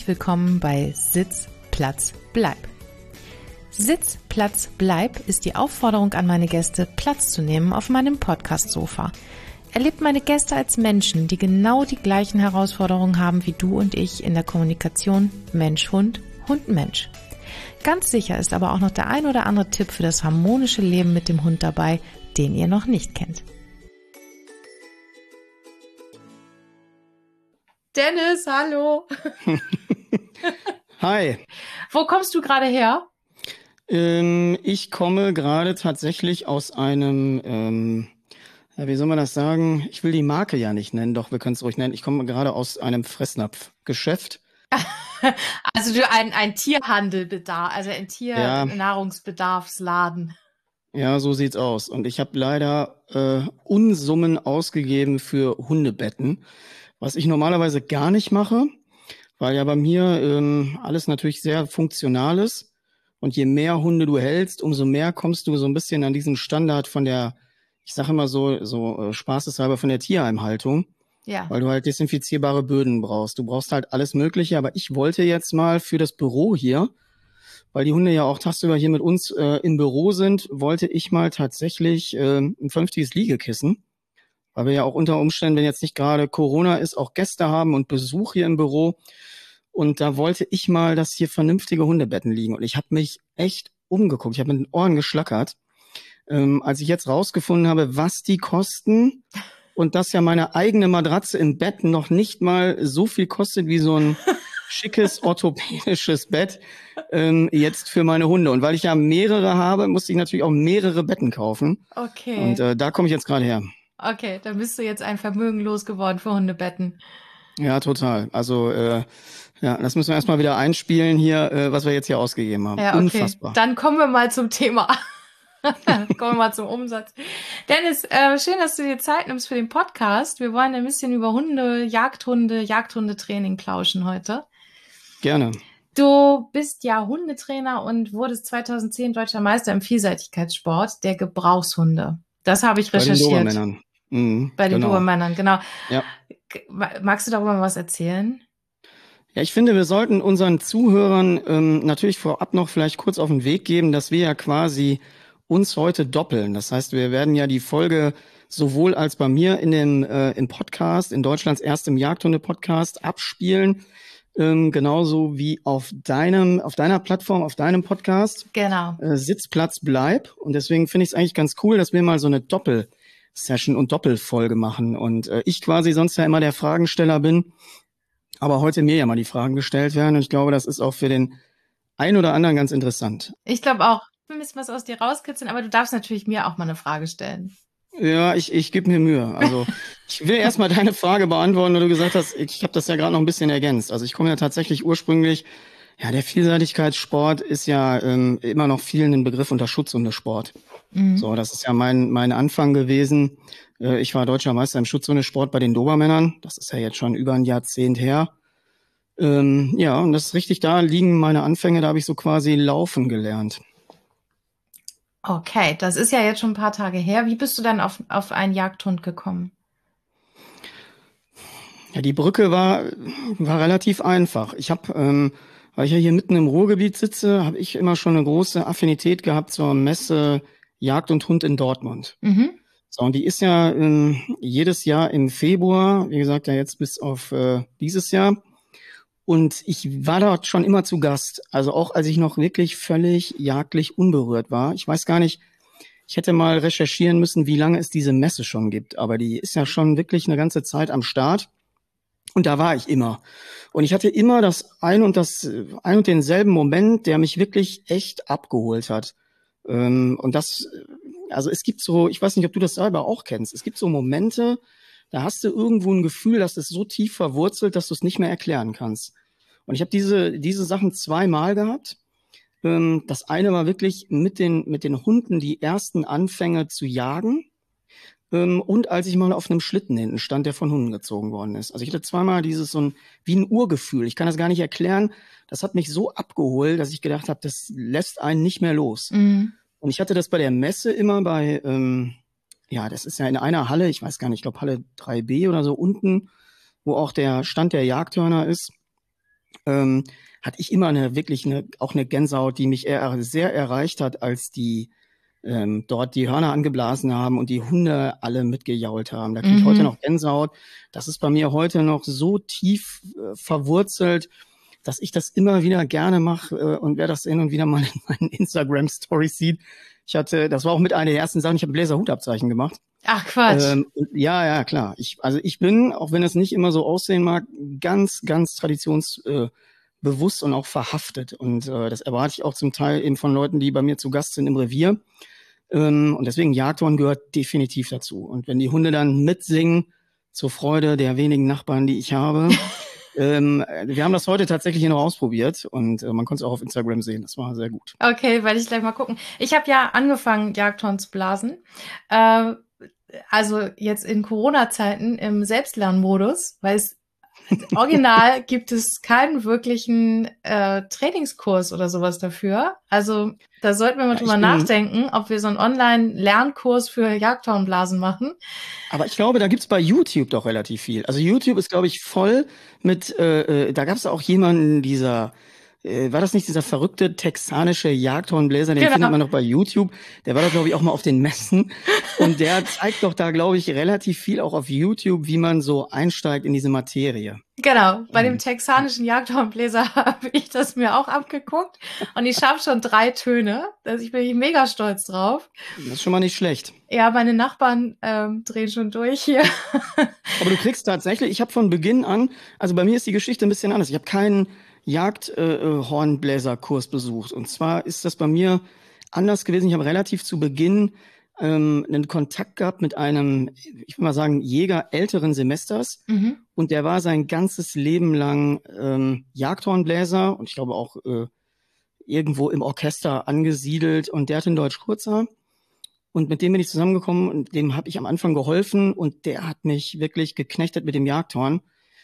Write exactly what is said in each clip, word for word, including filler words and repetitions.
herzlich willkommen bei Sitz, Platz, Bleib. Sitz, Platz, Bleib ist die Aufforderung an meine Gäste, Platz zu nehmen auf meinem Podcast-Sofa. Erlebt meine Gäste als Menschen, die genau die gleichen Herausforderungen haben wie du und ich in der Kommunikation Mensch-Hund, Hund-Mensch. Ganz sicher ist aber auch noch der ein oder andere Tipp für das harmonische Leben mit dem Hund dabei, den ihr noch nicht kennt. Dennis, hallo. Hi. Wo kommst du gerade her? Ähm, ich komme gerade tatsächlich aus einem, ähm, ja, wie soll man das sagen? Ich will die Marke ja nicht nennen, doch wir können es ruhig nennen. Ich komme gerade aus einem Fressnapfgeschäft. Also du ein, ein Tierhandelbedarf, also ein Ja. Tiernahrungsbedarfsladen. Ja, so sieht's aus. Und ich habe leider äh, Unsummen ausgegeben für Hundebetten, was ich normalerweise gar nicht mache, weil ja bei mir ähm, alles natürlich sehr funktional ist. Und je mehr Hunde du hältst, umso mehr kommst du so ein bisschen an diesen Standard von der, ich sage immer so, so äh, spaßeshalber von der Tierheimhaltung. Ja. Weil du halt desinfizierbare Böden brauchst. Du brauchst halt alles Mögliche, aber ich wollte jetzt mal für das Büro hier, weil die Hunde ja auch tagsüber hier mit uns äh, im Büro sind, wollte ich mal tatsächlich äh, ein vernünftiges Liegekissen, weil wir ja auch unter Umständen, wenn jetzt nicht gerade Corona ist, auch Gäste haben und Besuch hier im Büro. Und da wollte ich mal, dass hier vernünftige Hundebetten liegen. Und ich habe mich echt umgeguckt. Ich habe mit den Ohren geschlackert, ähm, als ich jetzt rausgefunden habe, was die kosten. Und dass ja meine eigene Matratze im Bett noch nicht mal so viel kostet wie so ein schickes orthopädisches Bett ähm, jetzt für meine Hunde. Und weil ich ja mehrere habe, musste ich natürlich auch mehrere Betten kaufen. Okay. Und äh, da komme ich jetzt gerade her. Okay, dann bist du jetzt ein Vermögen losgeworden für Hundebetten. Ja, total. Also äh, ja, das müssen wir erstmal wieder einspielen hier, äh, was wir jetzt hier ausgegeben haben. Ja, okay. Unfassbar. Dann kommen wir mal zum Thema. Kommen wir mal zum Umsatz. Dennis, äh, schön, dass du dir Zeit nimmst für den Podcast. Wir wollen ein bisschen über Hunde, Jagdhunde, Jagdhundetraining plauschen heute. Gerne. Du bist ja Hundetrainer und wurdest zweitausendzehn Deutscher Meister im Vielseitigkeitssport der Gebrauchshunde. Das habe ich recherchiert. Bei den Dobermännern. Mhm, Bei den genau. Dobermännern, genau. Ja. Magst du darüber mal was erzählen? Ja, ich finde, wir sollten unseren Zuhörern ähm, natürlich vorab noch vielleicht kurz auf den Weg geben, dass wir ja quasi uns heute doppeln. Das heißt, wir werden ja die Folge sowohl als bei mir in dem äh, im Podcast, in Deutschlands erstem Jagdhunde-Podcast abspielen, ähm, genauso wie auf deinem, auf deiner Plattform, auf deinem Podcast. Genau. Äh, Sitz, Platz, Bleib. Und deswegen finde ich es eigentlich ganz cool, dass wir mal so eine Doppel-Session und Doppelfolge machen. Und äh, ich quasi sonst ja immer der Fragensteller bin, aber heute mir ja mal die Fragen gestellt werden. Und ich glaube, das ist auch für den einen oder anderen ganz interessant. Ich glaube auch. Wir müssen was aus dir rauskitzeln, aber du darfst natürlich mir auch mal eine Frage stellen. Ja, ich, ich gebe mir Mühe. Also ich will erstmal deine Frage beantworten, weil du gesagt hast, ich habe das ja gerade noch ein bisschen ergänzt. Also ich komme ja tatsächlich ursprünglich, ja, der Vielseitigkeitssport ist ja ähm, immer noch vielen ein Begriff unter Schutzhundesport. Mhm. So, das ist ja mein mein Anfang gewesen. Äh, ich war Deutscher Meister im Schutzhundesport bei den Dobermännern. Das ist ja jetzt schon über ein Jahrzehnt her. Ähm, ja, und das ist richtig, da liegen meine Anfänge, da habe ich so quasi laufen gelernt. Okay, das ist ja jetzt schon ein paar Tage her. Wie bist du dann auf, auf einen Jagdhund gekommen? Ja, die Brücke war, war relativ einfach. Ich habe, ähm, weil ich ja hier mitten im Ruhrgebiet sitze, habe ich immer schon eine große Affinität gehabt zur Messe Jagd und Hund in Dortmund. Mhm. So, und die ist ja ähm, jedes Jahr im Februar, wie gesagt, ja jetzt bis auf äh, dieses Jahr. Und ich war dort schon immer zu Gast. Also auch als ich noch wirklich völlig jagdlich unberührt war. Ich weiß gar nicht, ich hätte mal recherchieren müssen, wie lange es diese Messe schon gibt. Aber die ist ja schon wirklich eine ganze Zeit am Start. Und da war ich immer. Und ich hatte immer das ein und das ein und denselben Moment, der mich wirklich echt abgeholt hat. Und das, also es gibt so, ich weiß nicht, ob du das selber auch kennst. Es gibt so Momente, da hast du irgendwo ein Gefühl, dass es so tief verwurzelt, dass du es nicht mehr erklären kannst. Und ich habe diese diese Sachen zweimal gehabt. Das eine war wirklich mit den mit den Hunden die ersten Anfänge zu jagen. Und als ich mal auf einem Schlitten hinten stand, der von Hunden gezogen worden ist. Also ich hatte zweimal dieses so ein wie ein Urgefühl. Ich kann das gar nicht erklären. Das hat mich so abgeholt, dass ich gedacht habe, das lässt einen nicht mehr los. Mhm. Und ich hatte das bei der Messe immer bei ähm, ja, das ist ja in einer Halle, ich weiß gar nicht, ich glaube Halle drei B oder so unten, wo auch der Stand der Jagdhörner ist. ähm, hatte ich immer eine wirklich eine auch eine Gänsehaut, die mich eher sehr erreicht hat, als die ähm, dort die Hörner angeblasen haben und die Hunde alle mitgejault haben. Da kriege ich mhm. heute noch Gänsehaut. Das ist bei mir heute noch so tief äh, verwurzelt, dass ich das immer wieder gerne mache. Äh, und wer das hin und wieder mal in meinen Instagram-Stories sieht, ich hatte, das war auch mit einer der ersten Sachen, ich habe ein Bläser-Hutabzeichen gemacht. Ach Quatsch. Ähm, ja, ja, klar. Ich, also ich bin, auch wenn es nicht immer so aussehen mag, ganz, ganz traditionsbewusst äh, und auch verhaftet. Und äh, das erwarte ich auch zum Teil eben von Leuten, die bei mir zu Gast sind im Revier. Ähm, und deswegen Jagdhorn gehört definitiv dazu. Und wenn die Hunde dann mitsingen, zur Freude der wenigen Nachbarn, die ich habe, ähm, wir haben das heute tatsächlich hier noch ausprobiert und äh, man konnte es auch auf Instagram sehen. Das war sehr gut. Okay, werde ich gleich mal gucken. Ich habe ja angefangen, Jagdhorn zu blasen. Äh, also jetzt in Corona-Zeiten im Selbstlernmodus, weil es original gibt es keinen wirklichen äh, Trainingskurs oder sowas dafür. Also da sollten wir mal ja, drüber nachdenken, ob wir so einen Online-Lernkurs für Jagdhornblasen machen. Aber ich glaube, da gibt's bei YouTube doch relativ viel. Also YouTube ist, glaube ich, voll mit, äh, äh, da gab's auch jemanden, dieser Äh, war das nicht dieser verrückte texanische Jagdhornbläser, den genau. findet man noch bei YouTube. Der war da, glaube ich, auch mal auf den Messen. Und der zeigt doch da, glaube ich, relativ viel auch auf YouTube, wie man so einsteigt in diese Materie. Genau, bei dem texanischen Jagdhornbläser habe ich das mir auch abgeguckt. Und ich schaffe schon drei Töne. Also ich bin mega stolz drauf. Das ist schon mal nicht schlecht. Ja, meine Nachbarn ähm, drehen schon durch hier. Aber du kriegst tatsächlich, ich habe von Beginn an, also bei mir ist die Geschichte ein bisschen anders. Ich habe keinen Jagdhornbläserkurs äh, besucht. Und zwar ist das bei mir anders gewesen. Ich habe relativ zu Beginn ähm, einen Kontakt gehabt mit einem, ich will mal sagen, Jäger älteren Semesters. Mhm. Und der war sein ganzes Leben lang ähm, Jagdhornbläser und ich glaube auch äh, irgendwo im Orchester angesiedelt. Und der hatte einen Deutsch-Kurzer. Und mit dem bin ich zusammengekommen und dem habe ich am Anfang geholfen. Und der hat mich wirklich geknechtet mit dem Jagdhorn.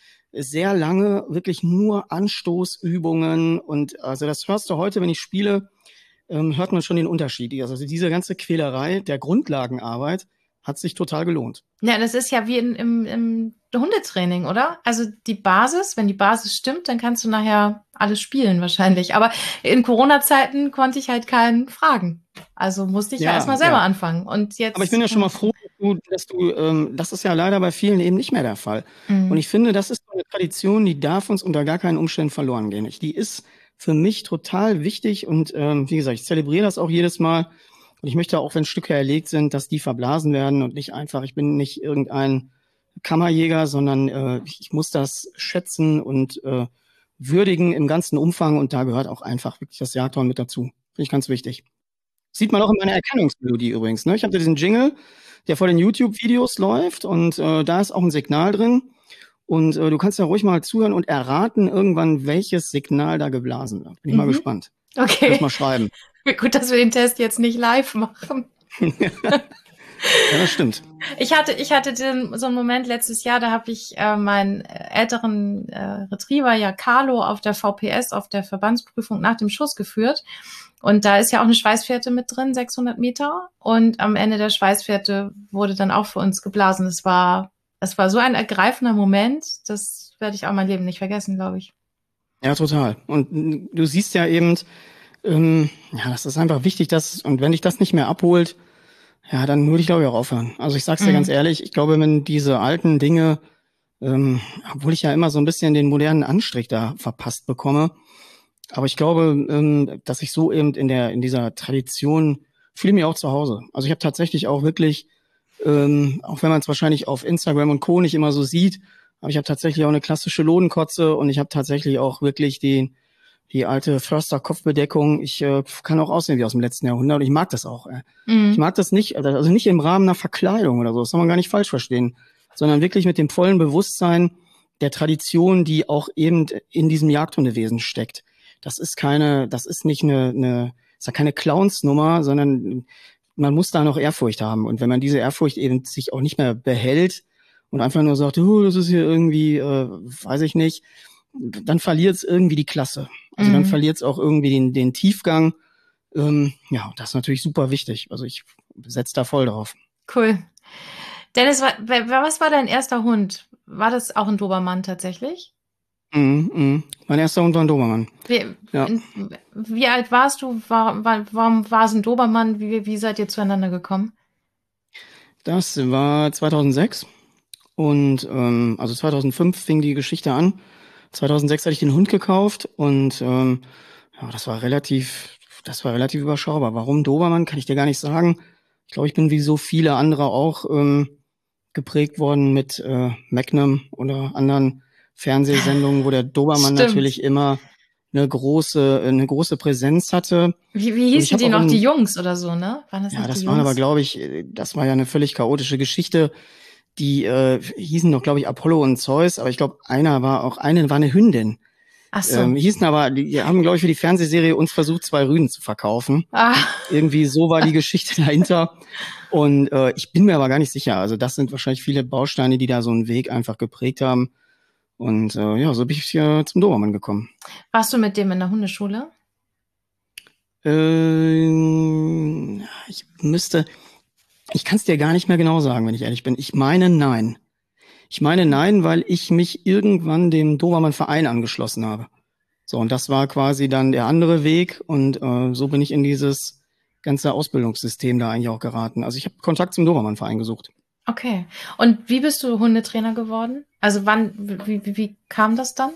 Sehr lange wirklich nur Anstoßübungen und also das hörst du heute, wenn ich spiele, ähm, hört man schon den Unterschied. Also diese ganze Quälerei der Grundlagenarbeit hat sich total gelohnt. Ja, das ist ja wie in, im, im Hundetraining, oder? Also die Basis, wenn die Basis stimmt, dann kannst du nachher alles spielen wahrscheinlich. Aber in Corona-Zeiten konnte ich halt keinen fragen. Also musste ich ja, ja erstmal selber ja. anfangen. Und jetzt. Aber ich bin ja schon mal froh, dass du, dass du ähm, das ist ja leider bei vielen eben nicht mehr der Fall. Mhm. Und ich finde, das ist eine Tradition, die darf uns unter gar keinen Umständen verloren gehen. Die ist für mich total wichtig und ähm, wie gesagt, ich zelebriere das auch jedes Mal. Und ich möchte auch, wenn Stücke erlegt sind, dass die verblasen werden und nicht einfach, ich bin nicht irgendein Kammerjäger, sondern äh, ich muss das schätzen und äh, würdigen im ganzen Umfang. Und da gehört auch einfach wirklich das Jagdhorn mit dazu. Finde ich ganz wichtig. Sieht man auch in meiner Erkennungsmelodie übrigens. Ne? Ich habe diesen Jingle, der vor den YouTube-Videos läuft und äh, da ist auch ein Signal drin. Und äh, du kannst ja ruhig mal zuhören und erraten irgendwann, welches Signal da geblasen wird. Bin ich mhm. mal gespannt. Okay. Lass mal schreiben. Gut, dass wir den Test jetzt nicht live machen. Ja, das stimmt. Ich hatte, ich hatte den, so einen Moment letztes Jahr, da habe ich äh, meinen älteren äh, Retriever, ja Carlo, auf der V P S, auf der Verbandsprüfung nach dem Schuss geführt. Und da ist ja auch eine Schweißfährte mit drin, sechshundert Meter. Und am Ende der Schweißfährte wurde dann auch für uns geblasen. Es war, es war so ein ergreifender Moment, das werde ich auch mein Leben nicht vergessen, glaube ich. Ja, total. Und du siehst ja eben, ähm, ja, das ist einfach wichtig, dass, und wenn dich das nicht mehr abholt, ja, dann würde ich, glaube ich, auch aufhören. Also ich sag's dir mhm. ganz ehrlich, ich glaube, wenn diese alten Dinge, ähm, obwohl ich ja immer so ein bisschen den modernen Anstrich da verpasst bekomme, aber ich glaube, ähm, dass ich so eben in der in dieser Tradition fühle mich auch zu Hause. Also ich habe tatsächlich auch wirklich, ähm, auch wenn man es wahrscheinlich auf Instagram und Co. nicht immer so sieht, aber ich habe tatsächlich auch eine klassische Lodenkotze und ich habe tatsächlich auch wirklich die die alte Förster-Kopfbedeckung. Ich äh, kann auch aussehen wie aus dem letzten Jahrhundert und ich mag das auch. Äh. Mhm. Ich mag das nicht, also nicht im Rahmen einer Verkleidung oder so, das soll man gar nicht falsch verstehen, sondern wirklich mit dem vollen Bewusstsein der Tradition, die auch eben in diesem Jagdhundewesen steckt. Das ist keine, das ist nicht eine, eine ist ja keine Clownsnummer, sondern man muss da noch Ehrfurcht haben. Und wenn man diese Ehrfurcht eben sich auch nicht mehr behält und einfach nur sagt, oh, das ist hier irgendwie, äh, weiß ich nicht, dann verliert es irgendwie die Klasse. Also mhm. dann verliert es auch irgendwie den, den Tiefgang. Ähm, ja, das ist natürlich super wichtig. Also ich setze da voll drauf. Cool. Dennis, was war dein erster Hund? War das auch ein Dobermann tatsächlich? Mhm, mhm. Mein erster Hund war ein Dobermann. Wie, Ja. in, wie alt warst du? War, war, warum war es ein Dobermann? Wie, wie seid ihr zueinander gekommen? Das war zweitausendsechs und ähm, also zweitausendfünf fing die Geschichte an. zweitausendsechs hatte ich den Hund gekauft und ähm, ja, das war relativ, das war relativ überschaubar. Warum Dobermann, kann ich dir gar nicht sagen. Ich glaube, ich bin wie so viele andere auch ähm, geprägt worden mit äh, Magnum oder anderen Fernsehsendungen, wo der Dobermann Stimmt. natürlich immer eine große, eine große Präsenz hatte. Wie, wie Und ich hießen habe die auch noch? Die in, Jungs oder so, ne? Waren das ja, nicht die das waren aber, Jungs? glaube ich, äh, das war ja eine völlig chaotische Geschichte. Die äh, hießen doch, glaube ich, Apollo und Zeus, aber ich glaube, einer war auch, eine war eine Hündin. Ach Ähm, so. hießen aber, die haben, glaube ich, für die Fernsehserie uns versucht, zwei Rüden zu verkaufen. Ah, Irgendwie so war die Geschichte dahinter. Und äh, ich bin mir aber gar nicht sicher. Also das sind wahrscheinlich viele Bausteine, die da so einen Weg einfach geprägt haben. Und äh, ja, so bin ich hier zum Dobermann gekommen. warst du mit dem in der Hundeschule? Ähm, ich müsste, ich kann es dir gar nicht mehr genau sagen, wenn ich ehrlich bin. Ich meine, nein. Ich meine, nein, weil ich mich irgendwann dem Dobermann-Verein angeschlossen habe. So, und das war quasi dann der andere Weg. Und äh, so bin ich in dieses ganze Ausbildungssystem da eigentlich auch geraten. Also ich habe Kontakt zum Dobermann-Verein gesucht. Okay. Und wie bist du Hundetrainer geworden? Also wann, wie, wie, wie kam das dann?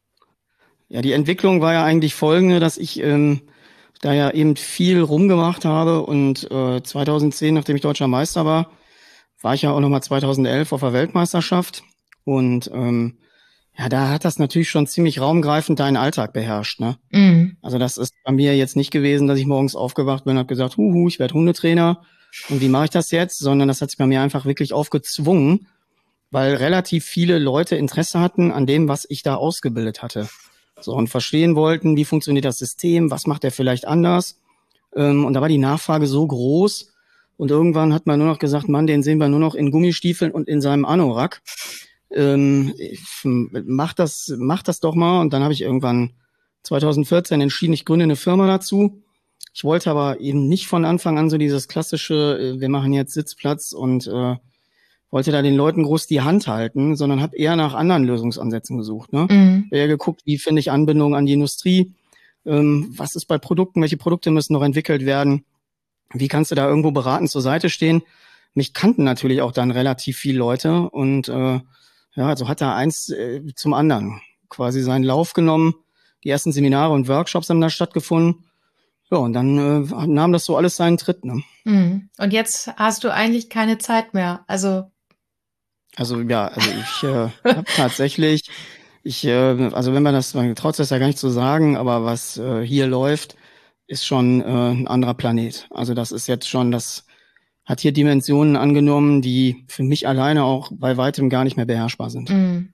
Ja, die Entwicklung war ja eigentlich folgende, dass ich ähm, da ja eben viel rumgemacht habe und äh, zweitausendzehn, nachdem ich deutscher Meister war, war ich ja auch nochmal zweitausendelf auf der Weltmeisterschaft und ähm, ja, da hat das natürlich schon ziemlich raumgreifend deinen Alltag beherrscht, ne? Mhm. Also das ist bei mir jetzt nicht gewesen, dass ich morgens aufgewacht bin und habe gesagt, huhu, ich werde Hundetrainer und wie mache ich das jetzt? Sondern das hat sich bei mir einfach wirklich aufgezwungen, weil relativ viele Leute Interesse hatten an dem, was ich da ausgebildet hatte. So, und verstehen wollten, wie funktioniert das System, was macht er vielleicht anders. Ähm, und da war die Nachfrage so groß. Und irgendwann hat man nur noch gesagt, Mann, den sehen wir nur noch in Gummistiefeln und in seinem Anorak. Ähm, mach das, mach das doch mal. Und dann habe ich irgendwann zweitausendvierzehn entschieden, ich gründe eine Firma dazu. Ich wollte aber eben nicht von Anfang an so dieses klassische, wir machen jetzt Sitzplatz und äh, wollte da den Leuten groß die Hand halten, sondern habe eher nach anderen Lösungsansätzen gesucht. Ne? Mhm. Eher geguckt, wie finde ich Anbindung an die Industrie, ähm, was ist bei Produkten, welche Produkte müssen noch entwickelt werden, wie kannst du da irgendwo beratend zur Seite stehen. Mich kannten natürlich auch dann relativ viele Leute und äh, ja, also hat da eins äh, zum anderen quasi seinen Lauf genommen. Die ersten Seminare und Workshops haben da stattgefunden. Ja, und dann äh, nahm das so alles seinen Tritt. Ne? Mhm. Und jetzt hast du eigentlich keine Zeit mehr. Also Also ja, also ich äh, habe tatsächlich, ich, äh, also wenn man das, man traut das ja gar nicht zu sagen, aber was äh, hier läuft, ist schon äh, ein anderer Planet. Also das ist jetzt schon, das hat hier Dimensionen angenommen, die für mich alleine auch bei weitem gar nicht mehr beherrschbar sind. mhm.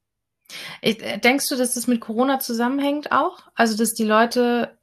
Ich, äh, denkst du, dass das mit Corona zusammenhängt auch? Also dass die Leute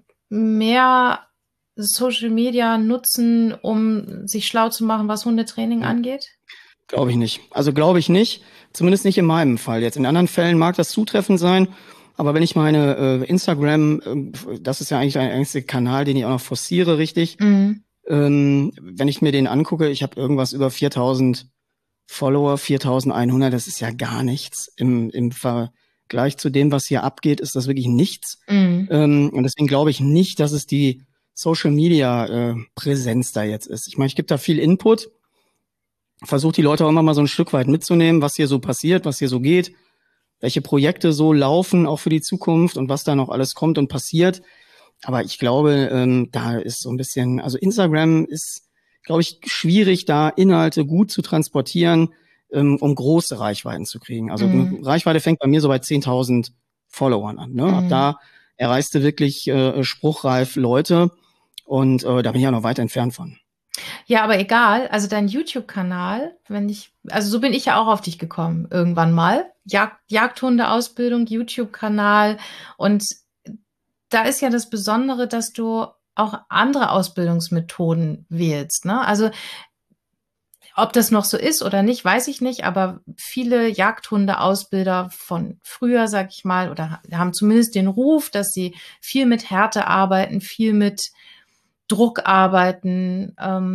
mehr Social Media nutzen, um sich schlau zu machen, was Hundetraining Ja, angeht? glaube ich nicht. Also glaube ich nicht, zumindest nicht in meinem Fall jetzt. In anderen Fällen mag das zutreffend sein, aber wenn ich meine äh, Instagram, äh, das ist ja eigentlich der einzige Kanal, den ich auch noch forciere, richtig. Mhm. Ähm, wenn ich mir den angucke, ich habe irgendwas über viertausend Follower, viertausendeinhundert, das ist ja gar nichts. Im, im Vergleich zu dem, was hier abgeht, ist das wirklich nichts. Mhm. Ähm, und deswegen glaube ich nicht, dass es die Social Media äh, Präsenz da jetzt ist. Ich meine, ich gebe da viel Input, versuche die Leute auch immer mal so ein Stück weit mitzunehmen, was hier so passiert, was hier so geht, welche Projekte so laufen, auch für die Zukunft und was da noch alles kommt und passiert. Aber ich glaube, ähm, da ist so ein bisschen, also Instagram ist, glaube ich, schwierig, da Inhalte gut zu transportieren, ähm, um große Reichweiten zu kriegen. Also eine Mhm. Reichweite fängt bei mir so bei zehntausend Followern an. Ne? Ab Mhm. da erreichst du wirklich äh, spruchreif Leute und äh, da bin ich auch noch weit entfernt von. Ja, aber egal. Also dein YouTube-Kanal, wenn ich, also so bin ich ja auch auf dich gekommen irgendwann mal. Jagd, Jagdhundeausbildung, YouTube-Kanal. Und da ist ja das Besondere, dass du auch andere Ausbildungsmethoden wählst, ne? Also ob das noch so ist oder nicht, weiß ich nicht, aber viele Jagdhundeausbilder von früher, sag ich mal, oder haben zumindest den Ruf, dass sie viel mit Härte arbeiten, viel mit Druck arbeiten. Ähm,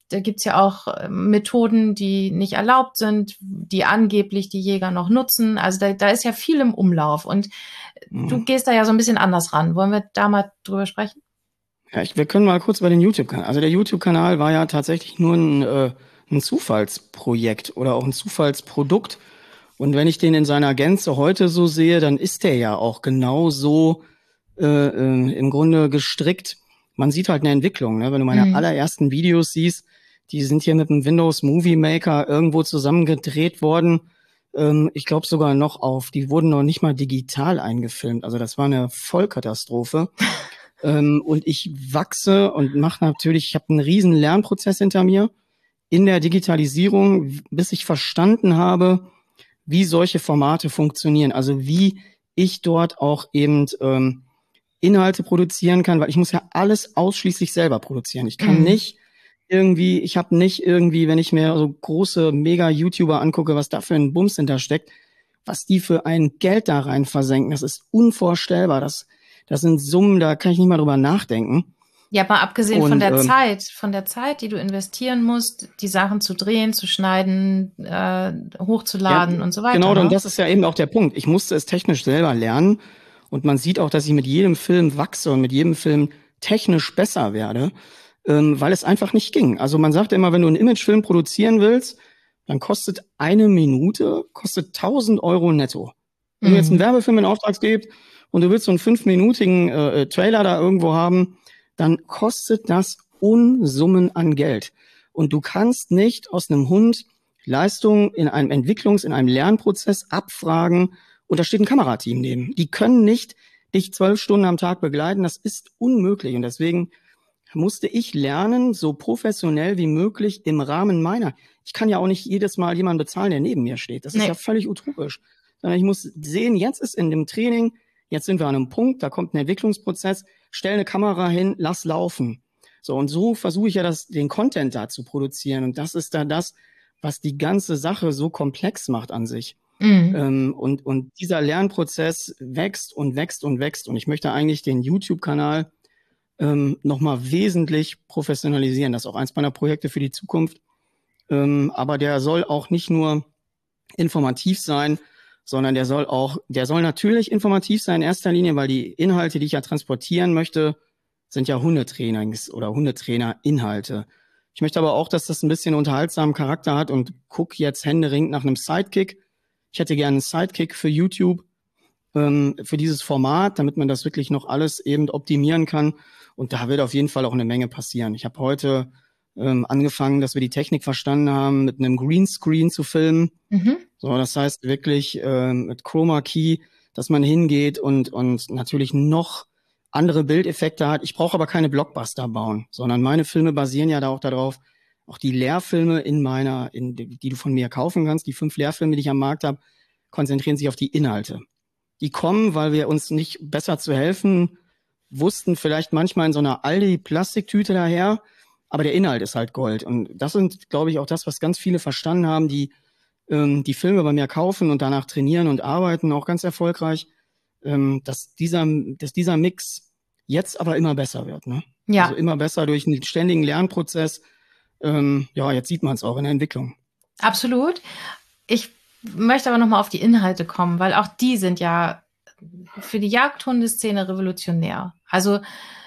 da gibt's ja auch Methoden, die nicht erlaubt sind, die angeblich die Jäger noch nutzen. Also da, da ist ja viel im Umlauf und mhm. du gehst da ja so ein bisschen anders ran. Wollen wir da mal drüber sprechen? Ja, ich, wir können mal kurz bei den YouTube-Kanal. Also der YouTube-Kanal war ja tatsächlich nur ein, äh, ein Zufallsprojekt oder auch ein Zufallsprodukt. Und wenn ich den in seiner Gänze heute so sehe, dann ist der ja auch genau so äh, äh, im Grunde gestrickt. Man sieht halt eine Entwicklung, ne? Wenn du meine mhm. allerersten Videos siehst, die sind hier mit dem Windows Movie Maker irgendwo zusammengedreht worden. Ähm, ich glaube sogar noch auf, die wurden noch nicht mal digital eingefilmt. Also das war eine Vollkatastrophe. ähm, und ich wachse und mache natürlich, ich habe einen riesen Lernprozess hinter mir in der Digitalisierung, bis ich verstanden habe, wie solche Formate funktionieren. Also wie ich dort auch eben ähm, Inhalte produzieren kann, weil ich muss ja alles ausschließlich selber produzieren. Ich kann mhm. nicht irgendwie, ich habe nicht irgendwie, wenn ich mir so große Mega-YouTuber angucke, was da für ein Bums hintersteckt, was die für ein Geld da rein versenken, das ist unvorstellbar. Das, das sind Summen, da kann ich nicht mal drüber nachdenken. Ja, mal abgesehen und, von der ähm, Zeit, von der Zeit, die du investieren musst, die Sachen zu drehen, zu schneiden, äh, hochzuladen ja, und so weiter. Genau, ne? Und das ist ja eben auch der Punkt. Ich musste es technisch selber lernen und man sieht auch, dass ich mit jedem Film wachse und mit jedem Film technisch besser werde, ähm, weil es einfach nicht ging. Also man sagt immer, wenn du einen Imagefilm produzieren willst, dann kostet eine Minute, kostet tausend Euro netto. Wenn mhm. du jetzt einen Werbefilm in Auftrag gibst und du willst so einen fünfminütigen äh, Trailer da irgendwo haben, dann kostet das Unsummen an Geld. Und du kannst nicht aus einem Hund Leistung in einem Entwicklungs-, in einem Lernprozess abfragen und da steht ein Kamerateam neben. Die können nicht dich zwölf Stunden am Tag begleiten. Das ist unmöglich. Und deswegen musste ich lernen, so professionell wie möglich im Rahmen meiner. Ich kann ja auch nicht jedes Mal jemanden bezahlen, der neben mir steht. Das nee. ist ja völlig utopisch. Sondern ich muss sehen, jetzt ist in dem Training, jetzt sind wir an einem Punkt, da kommt ein Entwicklungsprozess, stell eine Kamera hin, lass laufen. So, und so versuche ich ja das, den Content da zu produzieren. Und das ist da das, was die ganze Sache so komplex macht an sich. Mhm. Ähm, und, und dieser Lernprozess wächst und wächst und wächst. Und ich möchte eigentlich den YouTube-Kanal ähm, nochmal wesentlich professionalisieren. Das ist auch eins meiner Projekte für die Zukunft. Ähm, aber der soll auch nicht nur informativ sein, sondern der soll auch, der soll natürlich informativ sein in erster Linie, weil die Inhalte, die ich ja transportieren möchte, sind ja Hundetrainings oder Hundetrainer-Inhalte. Ich möchte aber auch, dass das ein bisschen unterhaltsamen Charakter hat und guck jetzt händeringend nach einem Sidekick. Ich hätte gerne einen Sidekick für YouTube, ähm, für dieses Format, damit man das wirklich noch alles eben optimieren kann. Und da wird auf jeden Fall auch eine Menge passieren. Ich habe heute ähm, angefangen, dass wir die Technik verstanden haben, mit einem Greenscreen zu filmen. Mhm. So, das heißt wirklich äh, mit Chroma Key, dass man hingeht und und natürlich noch andere Bildeffekte hat. Ich brauche aber keine Blockbuster bauen, sondern meine Filme basieren ja da auch darauf, auch die Lehrfilme in meiner, in die, die du von mir kaufen kannst, die fünf Lehrfilme, die ich am Markt habe, konzentrieren sich auf die Inhalte. Die kommen, weil wir uns nicht besser zu helfen wussten, vielleicht manchmal in so einer Aldi-Plastiktüte daher, aber der Inhalt ist halt Gold. Und das sind, glaube ich, auch das, was ganz viele verstanden haben, die ähm, die Filme bei mir kaufen und danach trainieren und arbeiten, auch ganz erfolgreich, ähm, dass dieser, dass dieser Mix jetzt aber immer besser wird. Ne? Ja. Also immer besser durch einen ständigen Lernprozess. Ähm, ja, jetzt sieht man es auch in der Entwicklung. Absolut. Ich möchte aber nochmal auf die Inhalte kommen, weil auch die sind ja für die Jagdhundeszene revolutionär. Also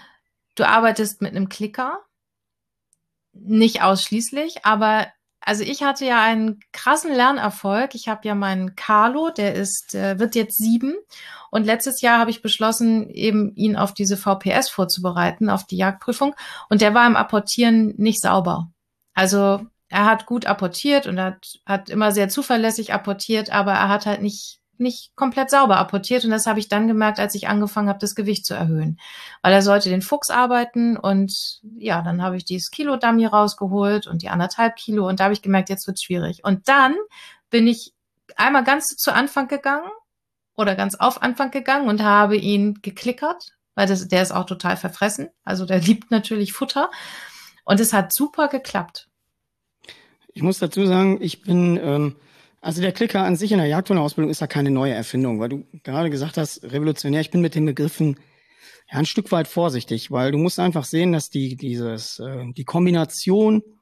du arbeitest mit einem Klicker, nicht ausschließlich, aber also ich hatte ja einen krassen Lernerfolg. Ich habe ja meinen Carlo, der ist, äh, wird jetzt sieben. Und letztes Jahr habe ich beschlossen, eben ihn auf diese V P S vorzubereiten, auf die Jagdprüfung. Und der war im Apportieren nicht sauber. Also er hat gut apportiert und hat, hat immer sehr zuverlässig apportiert, aber er hat halt nicht nicht komplett sauber apportiert. Und das habe ich dann gemerkt, als ich angefangen habe, das Gewicht zu erhöhen. Weil er sollte den Fuchs arbeiten und ja, dann habe ich dieses Kilo-Dummy rausgeholt und die anderthalb Kilo und da habe ich gemerkt, jetzt wird's schwierig. Und dann bin ich einmal ganz zu Anfang gegangen oder ganz auf Anfang gegangen und habe ihn geklickert, weil das, der ist auch total verfressen. Also der liebt natürlich Futter und es hat super geklappt. Ich muss dazu sagen, ich bin... Ähm Also der Klicker an sich in der Jagdhundeausbildung ist ja keine neue Erfindung, weil du gerade gesagt hast, revolutionär. Ich bin mit den Begriffen ja ein Stück weit vorsichtig, weil du musst einfach sehen, dass die dieses äh, die Kombination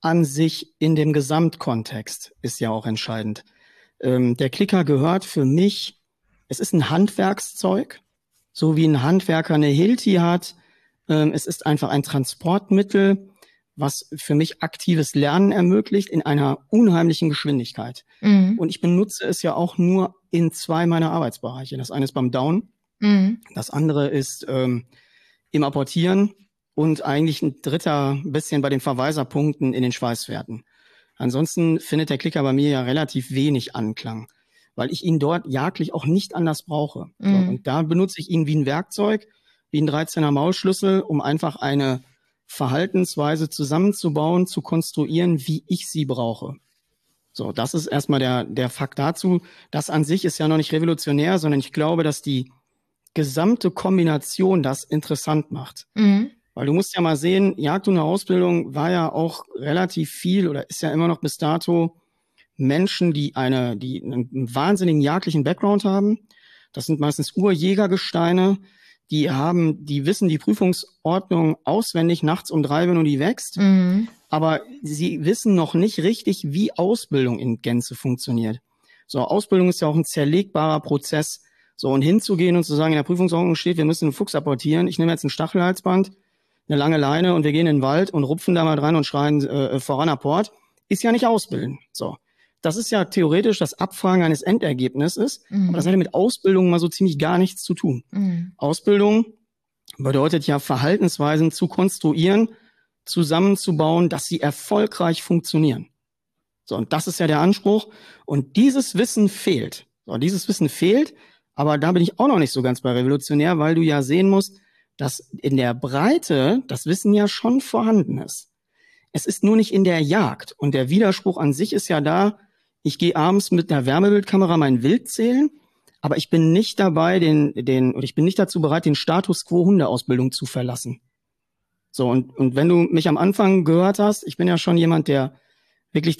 an sich in dem Gesamtkontext ist ja auch entscheidend. Ähm, der Klicker gehört für mich, es ist ein Handwerkszeug, so wie ein Handwerker eine Hilti hat. Ähm, es ist einfach ein Transportmittel, was für mich aktives Lernen ermöglicht in einer unheimlichen Geschwindigkeit. Mhm. Und ich benutze es ja auch nur in zwei meiner Arbeitsbereiche. Das eine ist beim Down, mhm. das andere ist ähm, im Apportieren und eigentlich ein dritter bisschen bei den Verweiserpunkten in den Schweißwerten. Ansonsten findet der Klicker bei mir ja relativ wenig Anklang, weil ich ihn dort jagdlich auch nicht anders brauche. Mhm. So, und da benutze ich ihn wie ein Werkzeug, wie ein dreizehner Maulschlüssel, um einfach eine Verhaltensweise zusammenzubauen, zu konstruieren, wie ich sie brauche. So, das ist erstmal der, der Fakt dazu. Das an sich ist ja noch nicht revolutionär, sondern ich glaube, dass die gesamte Kombination das interessant macht. Mhm. Weil du musst ja mal sehen, Jagd und Ausbildung war ja auch relativ viel oder ist ja immer noch bis dato Menschen, die eine, die einen wahnsinnigen jagdlichen Background haben. Das sind meistens Urjägergesteine. Die haben, die wissen die Prüfungsordnung auswendig nachts um drei, wenn du die wächst. Mhm. Aber sie wissen noch nicht richtig, wie Ausbildung in Gänze funktioniert. So, Ausbildung ist ja auch ein zerlegbarer Prozess. So, und hinzugehen und zu sagen, in der Prüfungsordnung steht, wir müssen einen Fuchs apportieren. Ich nehme jetzt ein Stachelhalsband, eine lange Leine und wir gehen in den Wald und rupfen da mal dran und schreien äh, voran Apport. Ist ja nicht Ausbilden. So. Das ist ja theoretisch das Abfragen eines Endergebnisses, mhm. aber das hat ja mit Ausbildung mal so ziemlich gar nichts zu tun. Mhm. Ausbildung bedeutet ja, Verhaltensweisen zu konstruieren, zusammenzubauen, dass sie erfolgreich funktionieren. So, und das ist ja der Anspruch. Und dieses Wissen fehlt. So, dieses Wissen fehlt, aber da bin ich auch noch nicht so ganz bei revolutionär, weil du ja sehen musst, dass in der Breite das Wissen ja schon vorhanden ist. Es ist nur nicht in der Jagd. Und der Widerspruch an sich ist ja da, ich gehe abends mit einer Wärmebildkamera mein Wild zählen, aber ich bin nicht dabei, den, den, oder ich bin nicht dazu bereit, den Status quo Hundeausbildung zu verlassen. So, und, und wenn du mich am Anfang gehört hast, ich bin ja schon jemand, der wirklich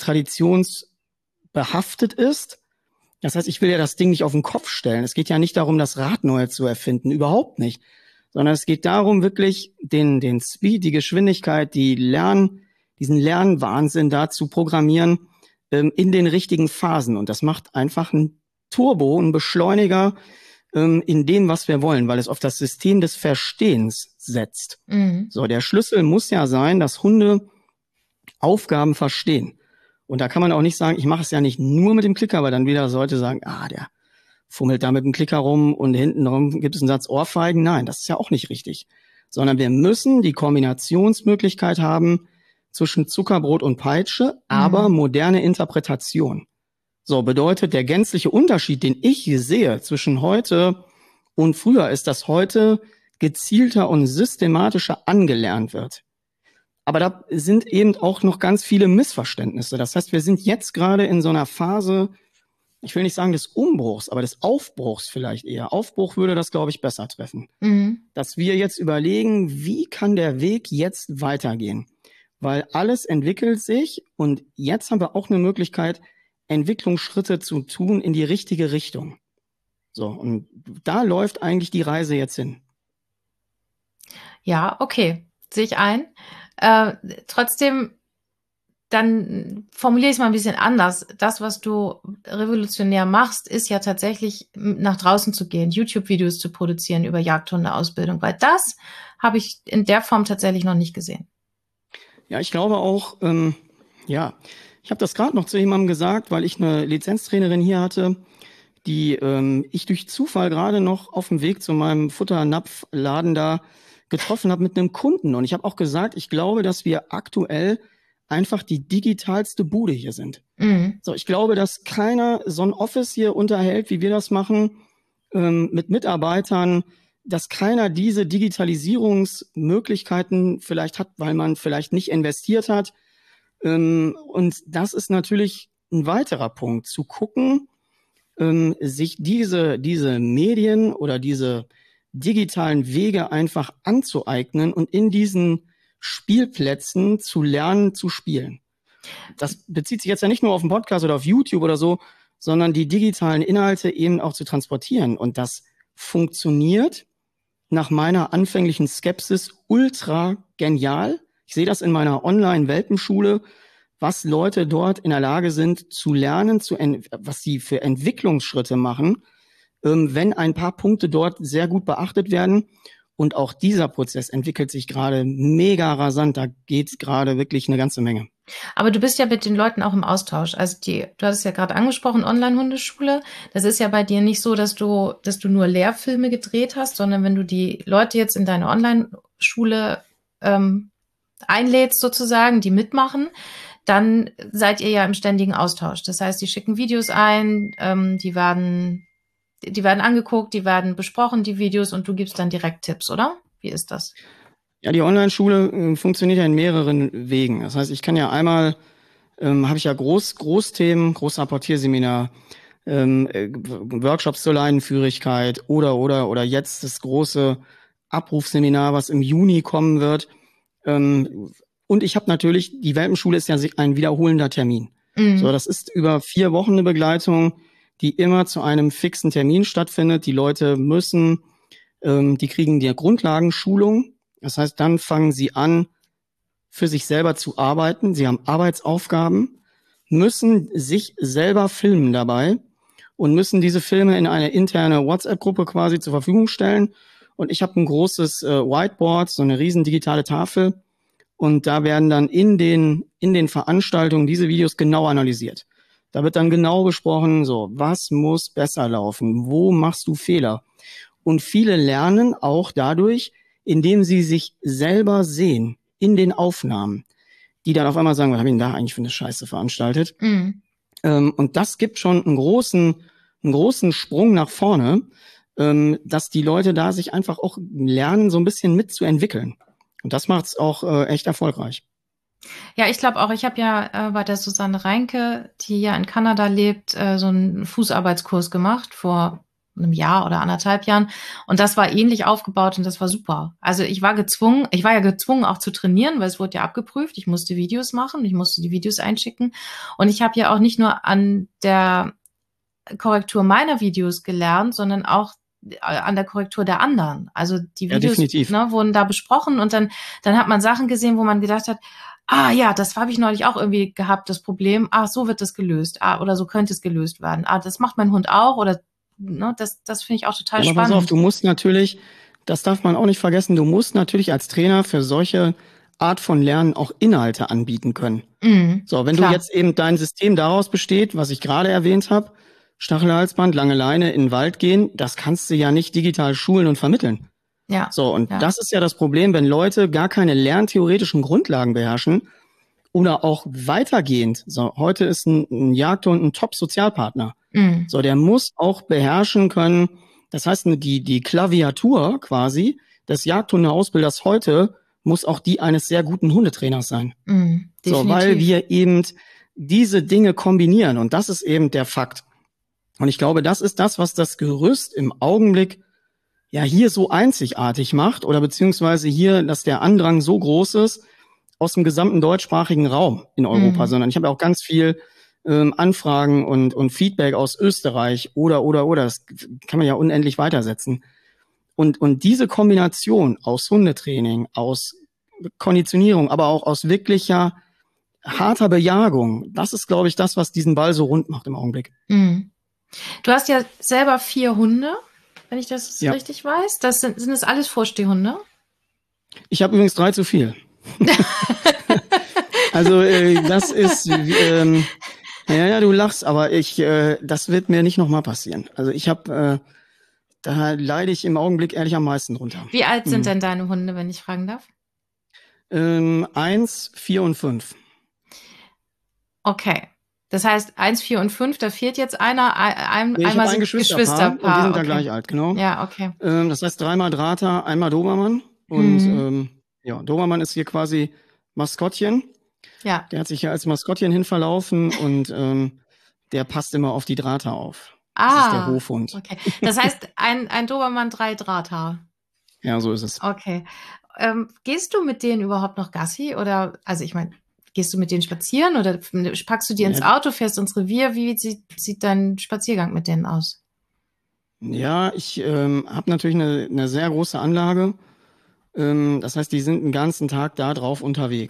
traditionsbehaftet ist. Das heißt, ich will ja das Ding nicht auf den Kopf stellen. Es geht ja nicht darum, das Rad neu zu erfinden, überhaupt nicht. Sondern es geht darum, wirklich den, den Speed, die Geschwindigkeit, die Lern, diesen Lernwahnsinn da zu programmieren, in den richtigen Phasen. Und das macht einfach ein Turbo, ein Beschleuniger ähm, in dem, was wir wollen, weil es auf das System des Verstehens setzt. Mhm. So, der Schlüssel muss ja sein, dass Hunde Aufgaben verstehen. Und da kann man auch nicht sagen, ich mache es ja nicht nur mit dem Klicker, weil dann wieder Leute sagen, ah, der fummelt da mit dem Klicker rum und hinten rum gibt es einen Satz Ohrfeigen. Nein, das ist ja auch nicht richtig. Sondern wir müssen die Kombinationsmöglichkeit haben, zwischen Zuckerbrot und Peitsche, aber mhm. moderne Interpretation. So, bedeutet, der gänzliche Unterschied, den ich hier sehe zwischen heute und früher, ist, dass heute gezielter und systematischer angelernt wird. Aber da sind eben auch noch ganz viele Missverständnisse. Das heißt, wir sind jetzt gerade in so einer Phase, ich will nicht sagen des Umbruchs, aber des Aufbruchs vielleicht eher. Aufbruch würde das, glaube ich, besser treffen. Mhm. Dass wir jetzt überlegen, wie kann der Weg jetzt weitergehen? Weil alles entwickelt sich und jetzt haben wir auch eine Möglichkeit, Entwicklungsschritte zu tun in die richtige Richtung. So, und da läuft eigentlich die Reise jetzt hin. Ja, okay, sehe ich ein. Äh, trotzdem, dann formuliere ich es mal ein bisschen anders. Das, was du revolutionär machst, ist ja tatsächlich nach draußen zu gehen, YouTube-Videos zu produzieren über Jagdhundeausbildung, weil das habe ich in der Form tatsächlich noch nicht gesehen. Ja, ich glaube auch, ähm, ja, ich habe das gerade noch zu jemandem gesagt, weil ich eine Lizenztrainerin hier hatte, die ähm, ich durch Zufall gerade noch auf dem Weg zu meinem Futternapfladen da getroffen habe mit einem Kunden. Und ich habe auch gesagt, ich glaube, dass wir aktuell einfach die digitalste Bude hier sind. Mhm. So, ich glaube, dass keiner so ein Office hier unterhält, wie wir das machen, ähm, mit Mitarbeitern, dass keiner diese Digitalisierungsmöglichkeiten vielleicht hat, weil man vielleicht nicht investiert hat. Ähm, und das ist natürlich ein weiterer Punkt, zu gucken, ähm, sich diese, diese Medien oder diese digitalen Wege einfach anzueignen und in diesen Spielplätzen zu lernen, zu spielen. Das bezieht sich jetzt ja nicht nur auf den Podcast oder auf YouTube oder so, sondern die digitalen Inhalte eben auch zu transportieren. Und das funktioniert nach meiner anfänglichen Skepsis ultra genial. Ich sehe das in meiner Online-Welpenschule, was Leute dort in der Lage sind zu lernen, zu en- was sie für Entwicklungsschritte machen, ähm, wenn ein paar Punkte dort sehr gut beachtet werden. Und auch dieser Prozess entwickelt sich gerade mega rasant. Da geht gerade wirklich eine ganze Menge. Aber du bist ja mit den Leuten auch im Austausch. Also die, du hattest ja gerade angesprochen, Online-Hundeschule. Das ist ja bei dir nicht so, dass du, dass du nur Lehrfilme gedreht hast, sondern wenn du die Leute jetzt in deine Online-Schule ähm, einlädst sozusagen, die mitmachen, dann seid ihr ja im ständigen Austausch. Das heißt, die schicken Videos ein, ähm, die werden, die werden angeguckt, die werden besprochen, die Videos, und du gibst dann direkt Tipps, oder? Wie ist das? Ja, die Online-Schule äh, funktioniert ja in mehreren Wegen. Das heißt, ich kann ja einmal, ähm, habe ich ja Groß, Großthemen, Großrapportierseminar, ähm, äh, Workshops zur Leinenführigkeit oder, oder, oder jetzt das große Abrufseminar, was im Juni kommen wird. Ähm, und ich habe natürlich, die Welpenschule ist ja ein wiederholender Termin. Mhm. So, das ist über vier Wochen eine Begleitung, die immer zu einem fixen Termin stattfindet. Die Leute müssen, ähm, die kriegen die Grundlagenschulung. Das heißt, dann fangen sie an, für sich selber zu arbeiten. Sie haben Arbeitsaufgaben, müssen sich selber filmen dabei und müssen diese Filme in eine interne WhatsApp-Gruppe quasi zur Verfügung stellen. Und ich habe ein großes äh, Whiteboard, so eine riesen digitale Tafel. Und da werden dann in den, in den Veranstaltungen diese Videos genau analysiert. Da wird dann genau besprochen, so, was muss besser laufen? Wo machst du Fehler? Und viele lernen auch dadurch, indem sie sich selber sehen in den Aufnahmen, die dann auf einmal sagen, was habe ich denn da eigentlich für eine Scheiße veranstaltet? Mhm. Ähm, und das gibt schon einen großen, einen großen Sprung nach vorne, ähm, dass die Leute da sich einfach auch lernen, so ein bisschen mitzuentwickeln. Und das macht's auch äh, echt erfolgreich. Ja, ich glaube auch, ich habe ja äh, bei der Susanne Reinke, die ja in Kanada lebt, äh, so einen Fußarbeitskurs gemacht vor einem Jahr oder anderthalb Jahren. Und das war ähnlich aufgebaut und das war super. Also ich war gezwungen, ich war ja gezwungen auch zu trainieren, weil es wurde ja abgeprüft. Ich musste Videos machen, ich musste die Videos einschicken. Und ich habe ja auch nicht nur an der Korrektur meiner Videos gelernt, sondern auch an der Korrektur der anderen. Also die Videos ja, ne, wurden da besprochen und dann, dann hat man Sachen gesehen, wo man gedacht hat, ah ja, das habe ich neulich auch irgendwie gehabt, das Problem, ah, so wird das gelöst, ah, oder so könnte es gelöst werden. Ah, das macht mein Hund auch, oder ne, das, das finde ich auch total ja, aber spannend. pass auf, du musst natürlich, das darf man auch nicht vergessen, du musst natürlich als Trainer für solche Art von Lernen auch Inhalte anbieten können. Mhm, so, wenn klar. du jetzt eben dein System daraus besteht, was ich gerade erwähnt habe, Stachelhalsband, lange Leine, in den Wald gehen, das kannst du ja nicht digital schulen und vermitteln. Ja. So, und ja. das ist ja das Problem, wenn Leute gar keine lerntheoretischen Grundlagen beherrschen oder auch weitergehend. So, heute ist ein, ein Jagdhund ein Top-Sozialpartner. Mhm. So, der muss auch beherrschen können, das heißt, die, die Klaviatur quasi des Jagdhundeausbilders heute muss auch die eines sehr guten Hundetrainers sein. Mhm, so, weil wir eben diese Dinge kombinieren und das ist eben der Fakt. Und ich glaube, das ist das, was das Gerüst im Augenblick ja hier so einzigartig macht oder beziehungsweise hier, dass der Andrang so groß ist aus dem gesamten deutschsprachigen Raum in Europa, mhm. sondern ich habe auch ganz viel ähm, Anfragen und, und Feedback aus Österreich oder, oder, oder. Das kann man ja unendlich weitersetzen. Und, und diese Kombination aus Hundetraining, aus Konditionierung, aber auch aus wirklicher harter Bejagung, das ist, glaube ich, das, was diesen Ball so rund macht im Augenblick. Mhm. Du hast ja selber vier Hunde, wenn ich das ja. richtig weiß. Das sind, sind das alles Vorstehhunde? Ich habe übrigens drei zu viel. Also äh, das ist, ähm, ja, ja, du lachst, aber ich, äh, das wird mir nicht nochmal passieren. Also ich habe, äh, da leide ich im Augenblick ehrlich am meisten drunter. Wie alt sind hm. denn deine Hunde, wenn ich fragen darf? Ähm, eins, vier und fünf. Okay. Das heißt, eins, vier und fünf, da fehlt jetzt einer, ein, nee, einmal ein sind Geschwisterpaar. Geschwisterpaar und die sind okay. da gleich alt, genau. Ja, okay. Ähm, das heißt dreimal Drahter, einmal Dobermann und mhm. ähm, ja, Dobermann ist hier quasi Maskottchen. Ja. Der hat sich ja als Maskottchen hinverlaufen und ähm, der passt immer auf die Drahter auf. Ah, das ist der Hofhund. Okay. Das heißt, ein, ein Dobermann, drei Drahter. Ja, so ist es. Okay. Ähm, gehst du mit denen überhaupt noch Gassi? Oder, also ich meine, gehst du mit denen spazieren oder packst du die ins Auto, fährst ins Revier? Wie sieht, sieht dein Spaziergang mit denen aus? Ja, ich ähm, habe natürlich eine, eine sehr große Anlage. Ähm, das heißt, die sind den ganzen Tag da drauf unterwegs.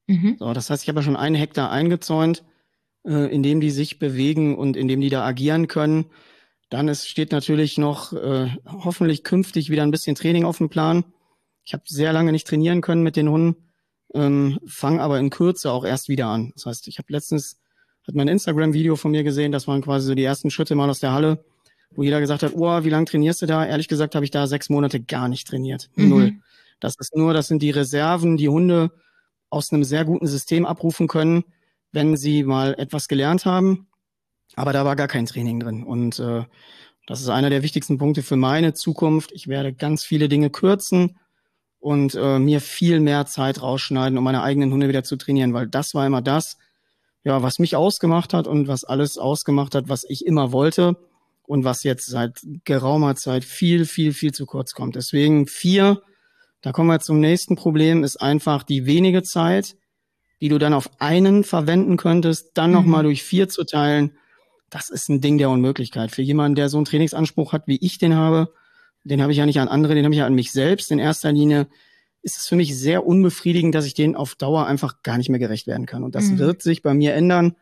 Mhm. So, das heißt, ich habe ja schon einen Hektar eingezäunt, äh, in dem die sich bewegen und in dem die da agieren können. Dann ist, steht natürlich noch äh, hoffentlich künftig wieder ein bisschen Training auf dem Plan. Ich habe sehr lange nicht trainieren können mit den Hunden, ähm, fange aber in Kürze auch erst wieder an. Das heißt, ich habe letztens, hat mein Instagram-Video von mir gesehen, das waren quasi so die ersten Schritte mal aus der Halle, wo jeder gesagt hat, oh, wie lange trainierst du da? Ehrlich gesagt habe ich da sechs Monate gar nicht trainiert. Mhm. Null. Das ist nur, das sind die Reserven, die Hunde aus einem sehr guten System abrufen können, wenn sie mal etwas gelernt haben. Aber da war gar kein Training drin. Und äh, das ist einer der wichtigsten Punkte für meine Zukunft. Ich werde ganz viele Dinge kürzen und äh, mir viel mehr Zeit rausschneiden, um meine eigenen Hunde wieder zu trainieren, weil das war immer das, ja, was mich ausgemacht hat und was alles ausgemacht hat, was ich immer wollte und was jetzt seit geraumer Zeit viel, viel, viel zu kurz kommt. Deswegen vier, da kommen wir zum nächsten Problem, ist einfach die wenige Zeit, die du dann auf einen verwenden könntest, dann mhm. nochmal durch vier zu teilen. Das ist ein Ding der Unmöglichkeit. Für jemanden, der so einen Trainingsanspruch hat, wie ich den habe, den habe ich ja nicht an andere, den habe ich ja an mich selbst. In erster Linie ist es für mich sehr unbefriedigend, dass ich denen auf Dauer einfach gar nicht mehr gerecht werden kann. Und das mhm. wird sich bei mir ändern.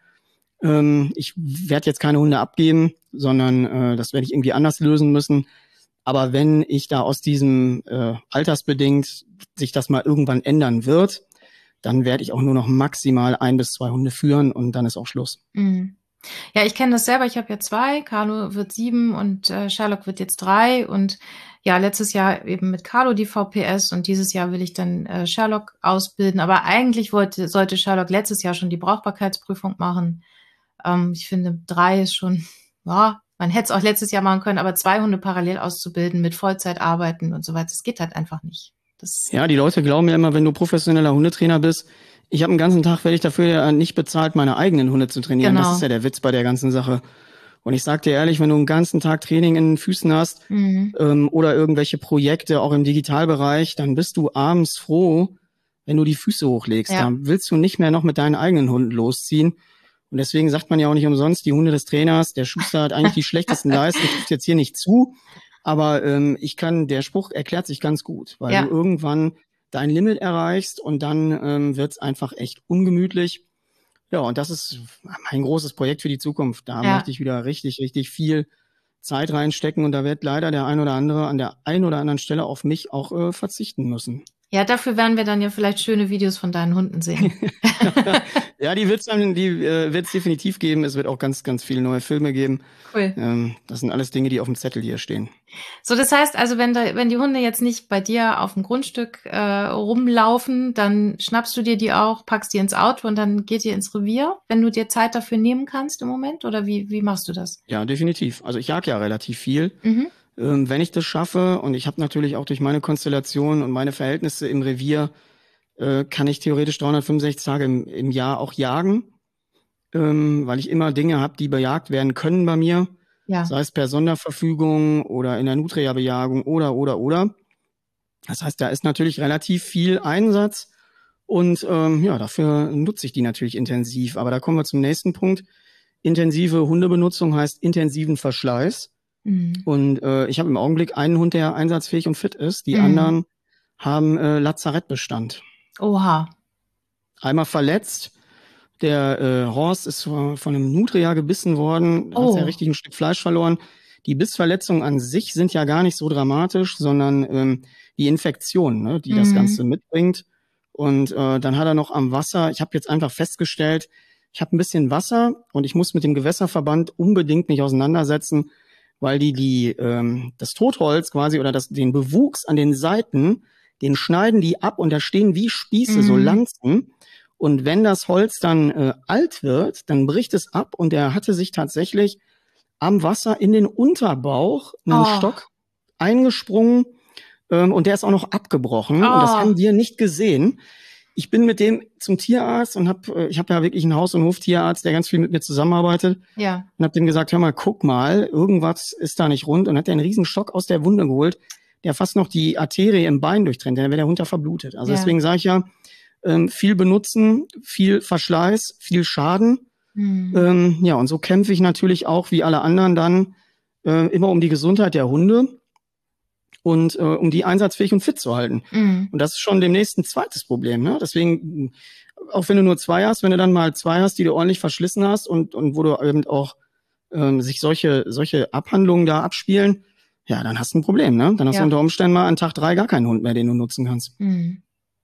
Ähm, ich werde jetzt keine Hunde abgeben, sondern äh, das werde ich irgendwie anders lösen müssen. Aber wenn ich da aus diesem äh, altersbedingt sich das mal irgendwann ändern wird, dann werde ich auch nur noch maximal ein bis zwei Hunde führen und dann ist auch Schluss. Mhm. Ja, ich kenne das selber. Ich habe ja zwei. Carlo wird sieben und äh, Sherlock wird jetzt drei. Und ja, letztes Jahr eben mit Carlo die V P S und dieses Jahr will ich dann äh, Sherlock ausbilden. Aber eigentlich wollte, sollte Sherlock letztes Jahr schon die Brauchbarkeitsprüfung machen. Ähm, ich finde, drei ist schon, ja, man hätte es auch letztes Jahr machen können, aber zwei Hunde parallel auszubilden mit Vollzeit arbeiten und so weiter, das geht halt einfach nicht. Das ja, die Leute glauben ja immer, wenn du professioneller Hundetrainer bist, ich habe den ganzen Tag, werde ich dafür ja nicht bezahlt, meine eigenen Hunde zu trainieren. Genau. Das ist ja der Witz bei der ganzen Sache. Und ich sag dir ehrlich, wenn du einen ganzen Tag Training in den Füßen hast mhm. ähm, oder irgendwelche Projekte auch im Digitalbereich, dann bist du abends froh, wenn du die Füße hochlegst. Ja. Da willst du nicht mehr noch mit deinen eigenen Hunden losziehen. Und deswegen sagt man ja auch nicht umsonst, die Hunde des Trainers, der Schuster hat eigentlich die schlechtesten Leistungen, trifft jetzt hier nicht zu. Aber ähm, ich kann, der Spruch erklärt sich ganz gut, weil ja. du irgendwann dein Limit erreichst und dann ähm, wird es einfach echt ungemütlich. Ja, und das ist mein großes Projekt für die Zukunft. Da ja. möchte ich wieder richtig, richtig viel Zeit reinstecken und da wird leider der ein oder andere an der einen oder anderen Stelle auf mich auch äh, verzichten müssen. Ja, dafür werden wir dann ja vielleicht schöne Videos von deinen Hunden sehen. Ja, die wird's dann, die äh, wird's definitiv geben. Es wird auch ganz, ganz viele neue Filme geben. Cool. Ähm, das sind alles Dinge, die auf dem Zettel hier stehen. So, das heißt also, wenn da, wenn die Hunde jetzt nicht bei dir auf dem Grundstück äh, rumlaufen, dann schnappst du dir die auch, packst die ins Auto und dann geht ihr ins Revier, wenn du dir Zeit dafür nehmen kannst im Moment? Oder wie, wie machst du das? Ja, definitiv. Also ich jag ja relativ viel. Mhm. Ähm, wenn ich das schaffe, und ich habe natürlich auch durch meine Konstellation und meine Verhältnisse im Revier, äh, kann ich theoretisch dreihundertfünfundsechzig Tage im, im Jahr auch jagen, ähm, weil ich immer Dinge habe, die bejagt werden können bei mir, ja. sei es per Sonderverfügung oder in der Nutria-Bejagung oder, oder, oder. Das heißt, da ist natürlich relativ viel Einsatz und ähm, ja, dafür nutze ich die natürlich intensiv. Aber da kommen wir zum nächsten Punkt. Intensive Hundebenutzung heißt intensiven Verschleiß. Mhm. Und äh, ich habe im Augenblick einen Hund, der einsatzfähig und fit ist. Die mhm. anderen haben äh, Lazarettbestand. Oha. Einmal verletzt. Der äh, Horst ist von einem Nutria gebissen worden. Da oh. hat er richtig ein Stück Fleisch verloren. Die Bissverletzungen an sich sind ja gar nicht so dramatisch, sondern ähm, die Infektion, ne, die mhm. das Ganze mitbringt. Und äh, dann hat er noch am Wasser, ich habe jetzt einfach festgestellt, ich habe ein bisschen Wasser und ich muss mit dem Gewässerverband unbedingt mich auseinandersetzen, weil die die ähm, das Totholz quasi oder das den Bewuchs an den Seiten, den schneiden die ab und da stehen wie Spieße, mhm. so Lanzen. Und wenn das Holz dann äh, alt wird, dann bricht es ab und er hatte sich tatsächlich am Wasser in den Unterbauch einen oh. Stock eingesprungen ähm, und der ist auch noch abgebrochen oh. und das haben wir nicht gesehen. Ich bin mit dem zum Tierarzt und habe, ich habe ja wirklich einen Haus- und Hoftierarzt, der ganz viel mit mir zusammenarbeitet. Ja. Und habe dem gesagt, hör mal, guck mal, irgendwas ist da nicht rund. Und hat der einen riesen Stock aus der Wunde geholt, der fast noch die Arterie im Bein durchtrennt. Dann wäre der Hund da verblutet. Also ja. deswegen sage ich ja, ähm, viel benutzen, viel Verschleiß, viel Schaden. Mhm. Ähm, ja, und so kämpfe ich natürlich auch wie alle anderen dann äh, immer um die Gesundheit der Hunde. Und äh, um die einsatzfähig und fit zu halten. Mhm. Und das ist schon demnächst ein zweites Problem. Ne? Deswegen auch wenn du nur zwei hast, wenn du dann mal zwei hast, die du ordentlich verschlissen hast und, und wo du eben auch ähm, sich solche, solche Abhandlungen da abspielen, ja, dann hast du ein Problem, ne? Dann hast ja. du unter Umständen mal an Tag drei gar keinen Hund mehr, den du nutzen kannst. Mhm.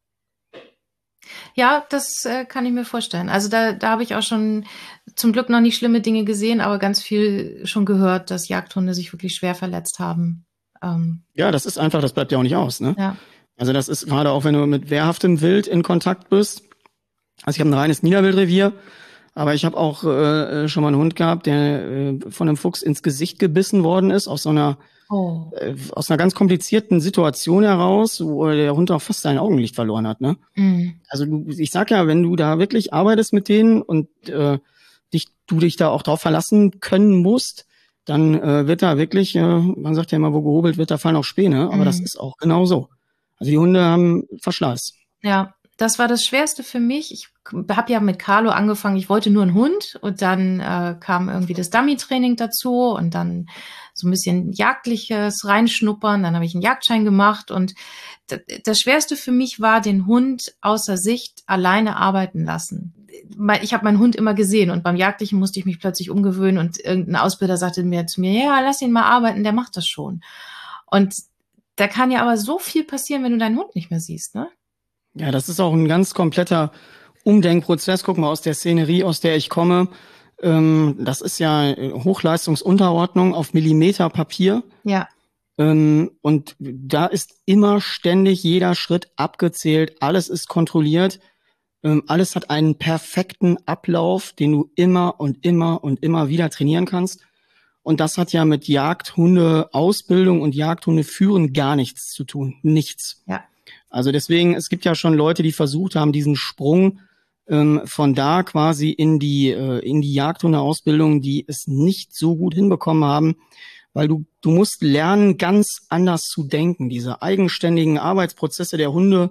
Ja, das äh, kann ich mir vorstellen. Also da, da habe ich auch schon zum Glück noch nicht schlimme Dinge gesehen, aber ganz viel schon gehört, dass Jagdhunde sich wirklich schwer verletzt haben. Ähm, ja, das ist einfach, das bleibt ja auch nicht aus, ne? Ja. Also das ist gerade auch, wenn du mit wehrhaftem Wild in Kontakt bist. Also ich habe ein reines Niederwildrevier, aber ich habe auch äh, schon mal einen Hund gehabt, der äh, von einem Fuchs ins Gesicht gebissen worden ist, aus so einer Oh. aus einer ganz komplizierten Situation heraus, wo der Hund auch fast sein Augenlicht verloren hat, ne? Mm. Also du, ich sag ja, wenn du da wirklich arbeitest mit denen und äh, dich, du dich da auch drauf verlassen können musst, dann äh, wird da wirklich, äh, man sagt ja immer, wo gehobelt wird, da fallen auch Späne, aber mm. das ist auch genau so. Also die Hunde haben Verschleiß. Ja, das war das Schwerste für mich. Ich habe ja mit Carlo angefangen, ich wollte nur einen Hund und dann äh, kam irgendwie das Dummy-Training dazu und dann so ein bisschen Jagdliches reinschnuppern, dann habe ich einen Jagdschein gemacht und d- das Schwerste für mich war, den Hund außer Sicht alleine arbeiten lassen. Ich habe meinen Hund immer gesehen und beim Jagdlichen musste ich mich plötzlich umgewöhnen und irgendein Ausbilder sagte mir zu mir, ja, lass ihn mal arbeiten, der macht das schon. Und da kann ja aber so viel passieren, wenn du deinen Hund nicht mehr siehst, ne? Ja, das ist auch ein ganz kompletter Umdenkprozess. Guck mal, aus der Szenerie, aus der ich komme, ähm, das ist ja Hochleistungsunterordnung auf Millimeter Papier. Ja. Ähm, und da ist immer ständig jeder Schritt abgezählt, alles ist kontrolliert, ähm, alles hat einen perfekten Ablauf, den du immer und immer und immer wieder trainieren kannst. Und das hat ja mit Jagdhunde-Ausbildung und Jagdhunde-Führen gar nichts zu tun. Nichts. Ja. Also deswegen, es gibt ja schon Leute, die versucht haben, diesen Sprung ähm, von da quasi in die äh, in die Jagdhunde-Ausbildung, die es nicht so gut hinbekommen haben, weil du du musst lernen, ganz anders zu denken. Diese eigenständigen Arbeitsprozesse der Hunde,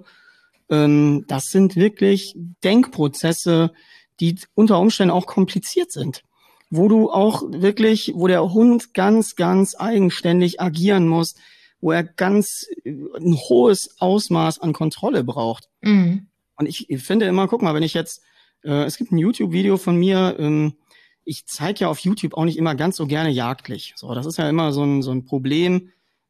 ähm, das sind wirklich Denkprozesse, die unter Umständen auch kompliziert sind, wo du auch wirklich, wo der Hund ganz, ganz eigenständig agieren muss, wo er ganz ein hohes Ausmaß an Kontrolle braucht. Mhm. Und ich, ich finde immer, guck mal, wenn ich jetzt, äh, es gibt ein YouTube-Video von mir, ähm, ich zeige ja auf YouTube auch nicht immer ganz so gerne jagdlich. So, das ist ja immer so ein, so ein Problem,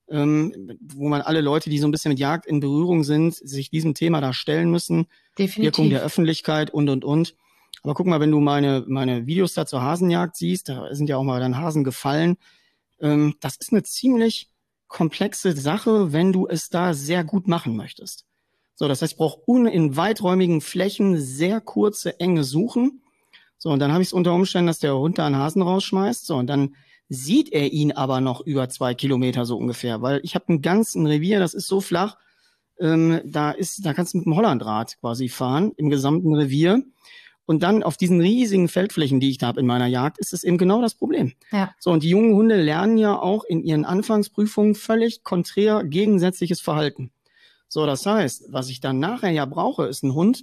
ähm, wo man alle Leute, die so ein bisschen mit Jagd in Berührung sind, sich diesem Thema da stellen müssen. Definitiv. Wirkung der Öffentlichkeit und, und, und. Aber guck mal, wenn du meine, meine Videos da zur Hasenjagd siehst, da sind ja auch mal dann Hasen gefallen. Ähm, das ist eine ziemlich komplexe Sache, wenn du es da sehr gut machen möchtest. So, das heißt, ich brauche in weiträumigen Flächen sehr kurze, enge Suchen. So, und dann habe ich es unter Umständen, dass der Hund da einen Hasen rausschmeißt. So, und dann sieht er ihn aber noch über zwei Kilometer so ungefähr, weil ich habe einen ganzen Revier, das ist so flach, ähm, da ist, da kannst du mit dem Hollandrad quasi fahren im gesamten Revier. Und dann auf diesen riesigen Feldflächen, die ich da habe in meiner Jagd, ist es eben genau das Problem. Ja. So, und die jungen Hunde lernen ja auch in ihren Anfangsprüfungen völlig konträr gegensätzliches Verhalten. So, das heißt, was ich dann nachher ja brauche, ist ein Hund,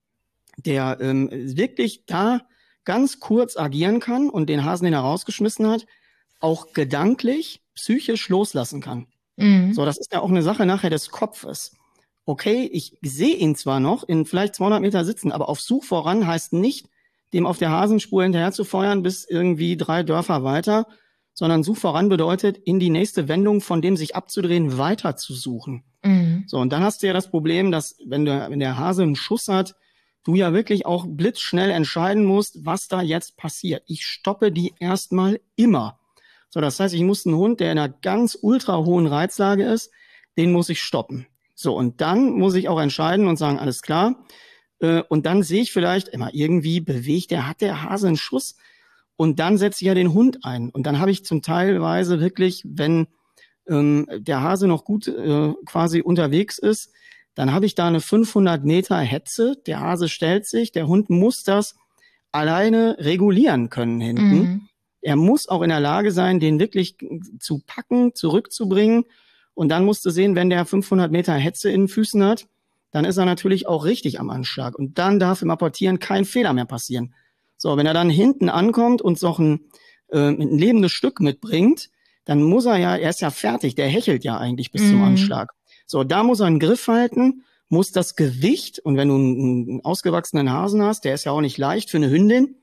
der ähm, wirklich da ganz kurz agieren kann und den Hasen, den er rausgeschmissen hat, auch gedanklich, psychisch loslassen kann. Mhm. So, das ist ja auch eine Sache nachher des Kopfes. Okay, ich sehe ihn zwar noch in vielleicht zweihundert Meter sitzen, aber auf Such voran heißt nicht, dem auf der Hasenspur hinterher zu feuern bis irgendwie drei Dörfer weiter, sondern Such voran bedeutet, in die nächste Wendung von dem sich abzudrehen, weiter zu suchen. Mhm. So, und dann hast du ja das Problem, dass wenn, du, wenn der Hase einen Schuss hat, du ja wirklich auch blitzschnell entscheiden musst, was da jetzt passiert. Ich stoppe die erstmal immer. So, das heißt, ich muss einen Hund, der in einer ganz ultra hohen Reizlage ist, den muss ich stoppen. So, und dann muss ich auch entscheiden und sagen, alles klar. Äh, und dann sehe ich vielleicht immer irgendwie bewegt, der hat der Hase einen Schuss. Und dann setze ich ja den Hund ein. Und dann habe ich zum Teilweise wirklich, wenn ähm, der Hase noch gut äh, quasi unterwegs ist, dann habe ich da eine fünfhundert Meter Hetze. Der Hase stellt sich, der Hund muss das alleine regulieren können hinten. Mhm. Er muss auch in der Lage sein, den wirklich zu packen, zurückzubringen. Und dann musst du sehen, wenn der fünfhundert Meter Hetze in den Füßen hat, dann ist er natürlich auch richtig am Anschlag. Und dann darf im Apportieren kein Fehler mehr passieren. So, wenn er dann hinten ankommt und so ein, äh, ein lebendes Stück mitbringt, dann muss er ja, er ist ja fertig, der hechelt ja eigentlich bis mm. zum Anschlag. So, da muss er einen Griff halten muss das Gewicht, und wenn du einen, einen ausgewachsenen Hasen hast, der ist ja auch nicht leicht für eine Hündin,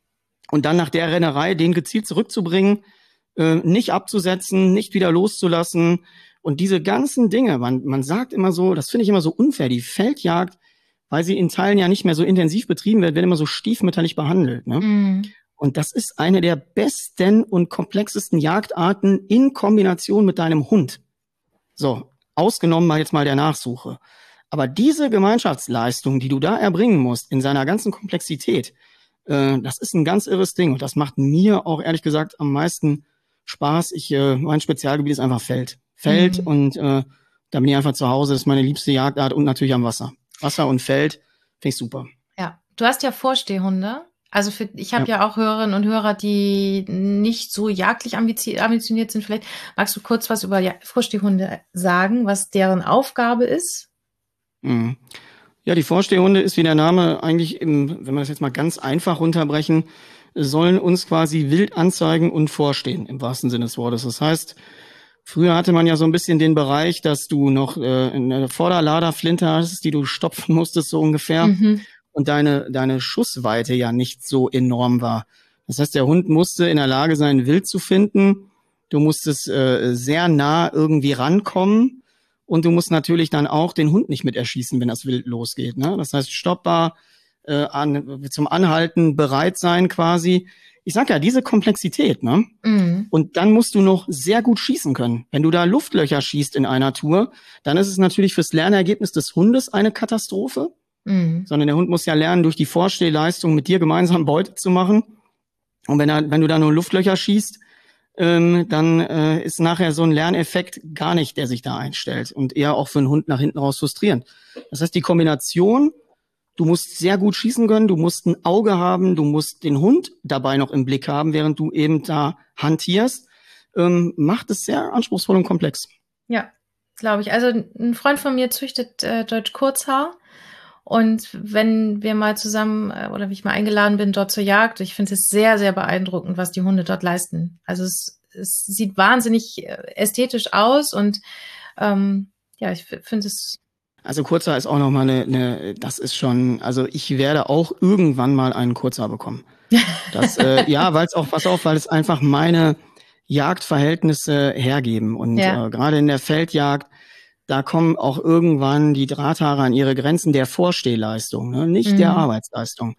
und dann nach der Rennerei den gezielt zurückzubringen, äh, nicht abzusetzen, nicht wieder loszulassen. Und diese ganzen Dinge, man, man sagt immer so, das finde ich immer so unfair, die Feldjagd, weil sie in Teilen ja nicht mehr so intensiv betrieben wird, wird immer so stiefmütterlich behandelt. Ne? Mm. Und das ist eine der besten und komplexesten Jagdarten in Kombination mit deinem Hund. So, ausgenommen mal jetzt mal der Nachsuche. Aber diese Gemeinschaftsleistung, die du da erbringen musst, in seiner ganzen Komplexität, äh, das ist ein ganz irres Ding. Und das macht mir auch ehrlich gesagt am meisten Spaß. Ich, äh, mein Spezialgebiet ist einfach Feld. Feld mhm. und äh, da bin ich einfach zu Hause. Das ist meine liebste Jagdart und natürlich am Wasser. Wasser und Feld finde ich super. Ja, du hast ja Vorstehhunde. Also für, ich habe ja. ja auch Hörerinnen und Hörer, die nicht so jagdlich ambitioniert sind. Vielleicht magst du kurz was über Vorstehhunde sagen, was deren Aufgabe ist? Mhm. Ja, die Vorstehhunde ist, wie der Name eigentlich, im, wenn wir das jetzt mal ganz einfach runterbrechen, sollen uns quasi wild anzeigen und vorstehen, im wahrsten Sinne des Wortes. Das heißt, früher hatte man ja so ein bisschen den Bereich, dass du noch äh, eine Vorderladerflinte hattest, die du stopfen musstest, so ungefähr. Mhm. Und deine, deine Schussweite ja nicht so enorm war. Das heißt, der Hund musste in der Lage sein, Wild zu finden. Du musstest äh, sehr nah irgendwie rankommen. Und du musst natürlich dann auch den Hund nicht mit erschießen, wenn das Wild losgeht. Ne? Das heißt, stoppbar, äh, an, zum Anhalten bereit sein quasi. Ich sag ja, diese Komplexität. Ne? Mhm. Und dann musst du noch sehr gut schießen können. Wenn du da Luftlöcher schießt in einer Tour, dann ist es natürlich fürs Lernergebnis des Hundes eine Katastrophe. Mhm. Sondern der Hund muss ja lernen, durch die Vorstehleistung mit dir gemeinsam Beute zu machen. Und wenn er, wenn du da nur Luftlöcher schießt, ähm, dann äh, ist nachher so ein Lerneffekt gar nicht, der sich da einstellt und eher auch für einen Hund nach hinten raus frustrierend. Das heißt, die Kombination, du musst sehr gut schießen können, du musst ein Auge haben, du musst den Hund dabei noch im Blick haben, während du eben da hantierst, ähm, macht es sehr anspruchsvoll und komplex. Ja, glaube ich. Also ein Freund von mir züchtet äh, Deutsch Kurzhaar. Und wenn wir mal zusammen oder wie ich mal eingeladen bin dort zur Jagd, ich finde es sehr, sehr beeindruckend, was die Hunde dort leisten. Also es, es sieht wahnsinnig ästhetisch aus und ähm, ja, ich finde es. Also Kurzhaar ist auch noch mal eine, eine, das ist schon, also ich werde auch irgendwann mal einen Kurzhaar bekommen. Das, äh, ja, weil es auch, pass auf, weil es einfach meine Jagdverhältnisse hergeben und ja. äh, gerade in der Feldjagd, da kommen auch irgendwann die Drahthaare an ihre Grenzen der Vorstehleistung, ne? Nicht mhm. der Arbeitsleistung,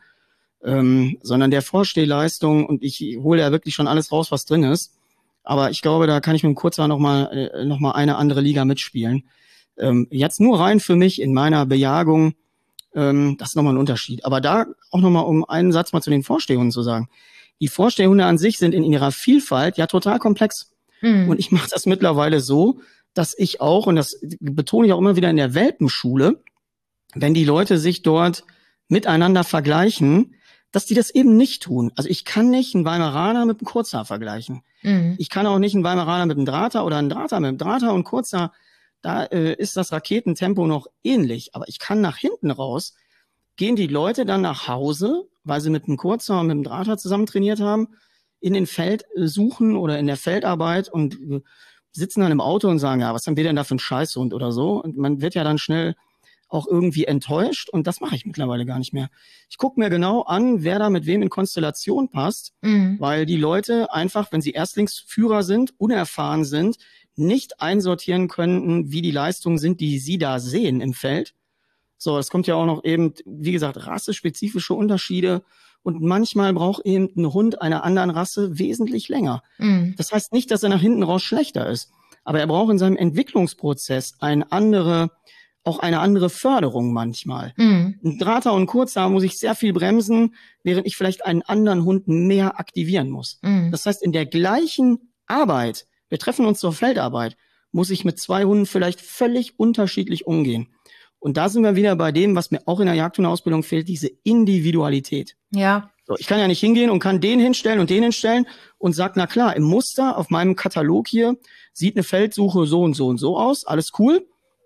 ähm, sondern der Vorstehleistung. Und ich hole ja wirklich schon alles raus, was drin ist. Aber ich glaube, da kann ich mit dem Kurzhaar noch mal, äh, noch mal eine andere Liga mitspielen. Ähm, jetzt nur rein für mich in meiner Bejagung, ähm, das ist nochmal ein Unterschied. Aber da auch nochmal, um einen Satz mal zu den Vorstehhunden zu sagen. Die Vorstehhunde an sich sind in ihrer Vielfalt ja total komplex. Mhm. Und ich mache das mittlerweile so, dass ich auch, und das betone ich auch immer wieder in der Welpenschule, wenn die Leute sich dort miteinander vergleichen, dass die das eben nicht tun. Also ich kann nicht einen Weimaraner mit einem Kurzhaar vergleichen. Mhm. Ich kann auch nicht einen Weimaraner mit einem Drahthaar oder einen Drahthaar mit einem Drahthaar und Kurzhaar. Da äh, ist das Raketentempo noch ähnlich. Aber ich kann nach hinten raus, gehen die Leute dann nach Hause, weil sie mit einem Kurzhaar und mit einem Drahthaar zusammen trainiert haben, in den Feld suchen oder in der Feldarbeit und äh, sitzen dann im Auto und sagen, ja, was haben wir denn da für einen Scheißhund oder so? Und man wird ja dann schnell auch irgendwie enttäuscht und das mache ich mittlerweile gar nicht mehr. Ich gucke mir genau an, wer da mit wem in Konstellation passt, mhm. weil die Leute einfach, wenn sie Erstlingsführer sind, unerfahren sind, nicht einsortieren könnten, wie die Leistungen sind, die sie da sehen im Feld. So, es kommt ja auch noch eben, wie gesagt, rassespezifische Unterschiede. Und manchmal braucht eben ein Hund einer anderen Rasse wesentlich länger. Mhm. Das heißt nicht, dass er nach hinten raus schlechter ist. Aber er braucht in seinem Entwicklungsprozess eine andere, auch eine andere Förderung manchmal. Mhm. Ein Drahthaar und ein Kurzhaar muss ich sehr viel bremsen, während ich vielleicht einen anderen Hund mehr aktivieren muss. Mhm. Das heißt, in der gleichen Arbeit, wir treffen uns zur Feldarbeit, muss ich mit zwei Hunden vielleicht völlig unterschiedlich umgehen. Und da sind wir wieder bei dem, was mir auch in der Jagdhundeausbildung fehlt, diese Individualität. Ja. So, ich kann ja nicht hingehen und kann den hinstellen und den hinstellen und sag, na klar, im Muster auf meinem Katalog hier sieht eine Feldsuche so und so und so aus, alles cool,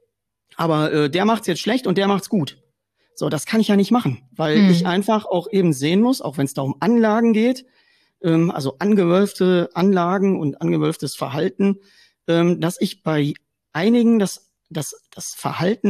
aber äh, der macht's jetzt schlecht und der macht's gut. So, das kann ich ja nicht machen, weil hm. ich einfach auch eben sehen muss, auch wenn es da um Anlagen geht, ähm, also angewölfte Anlagen und angewölftes Verhalten, ähm, dass ich bei einigen das, das, das Verhalten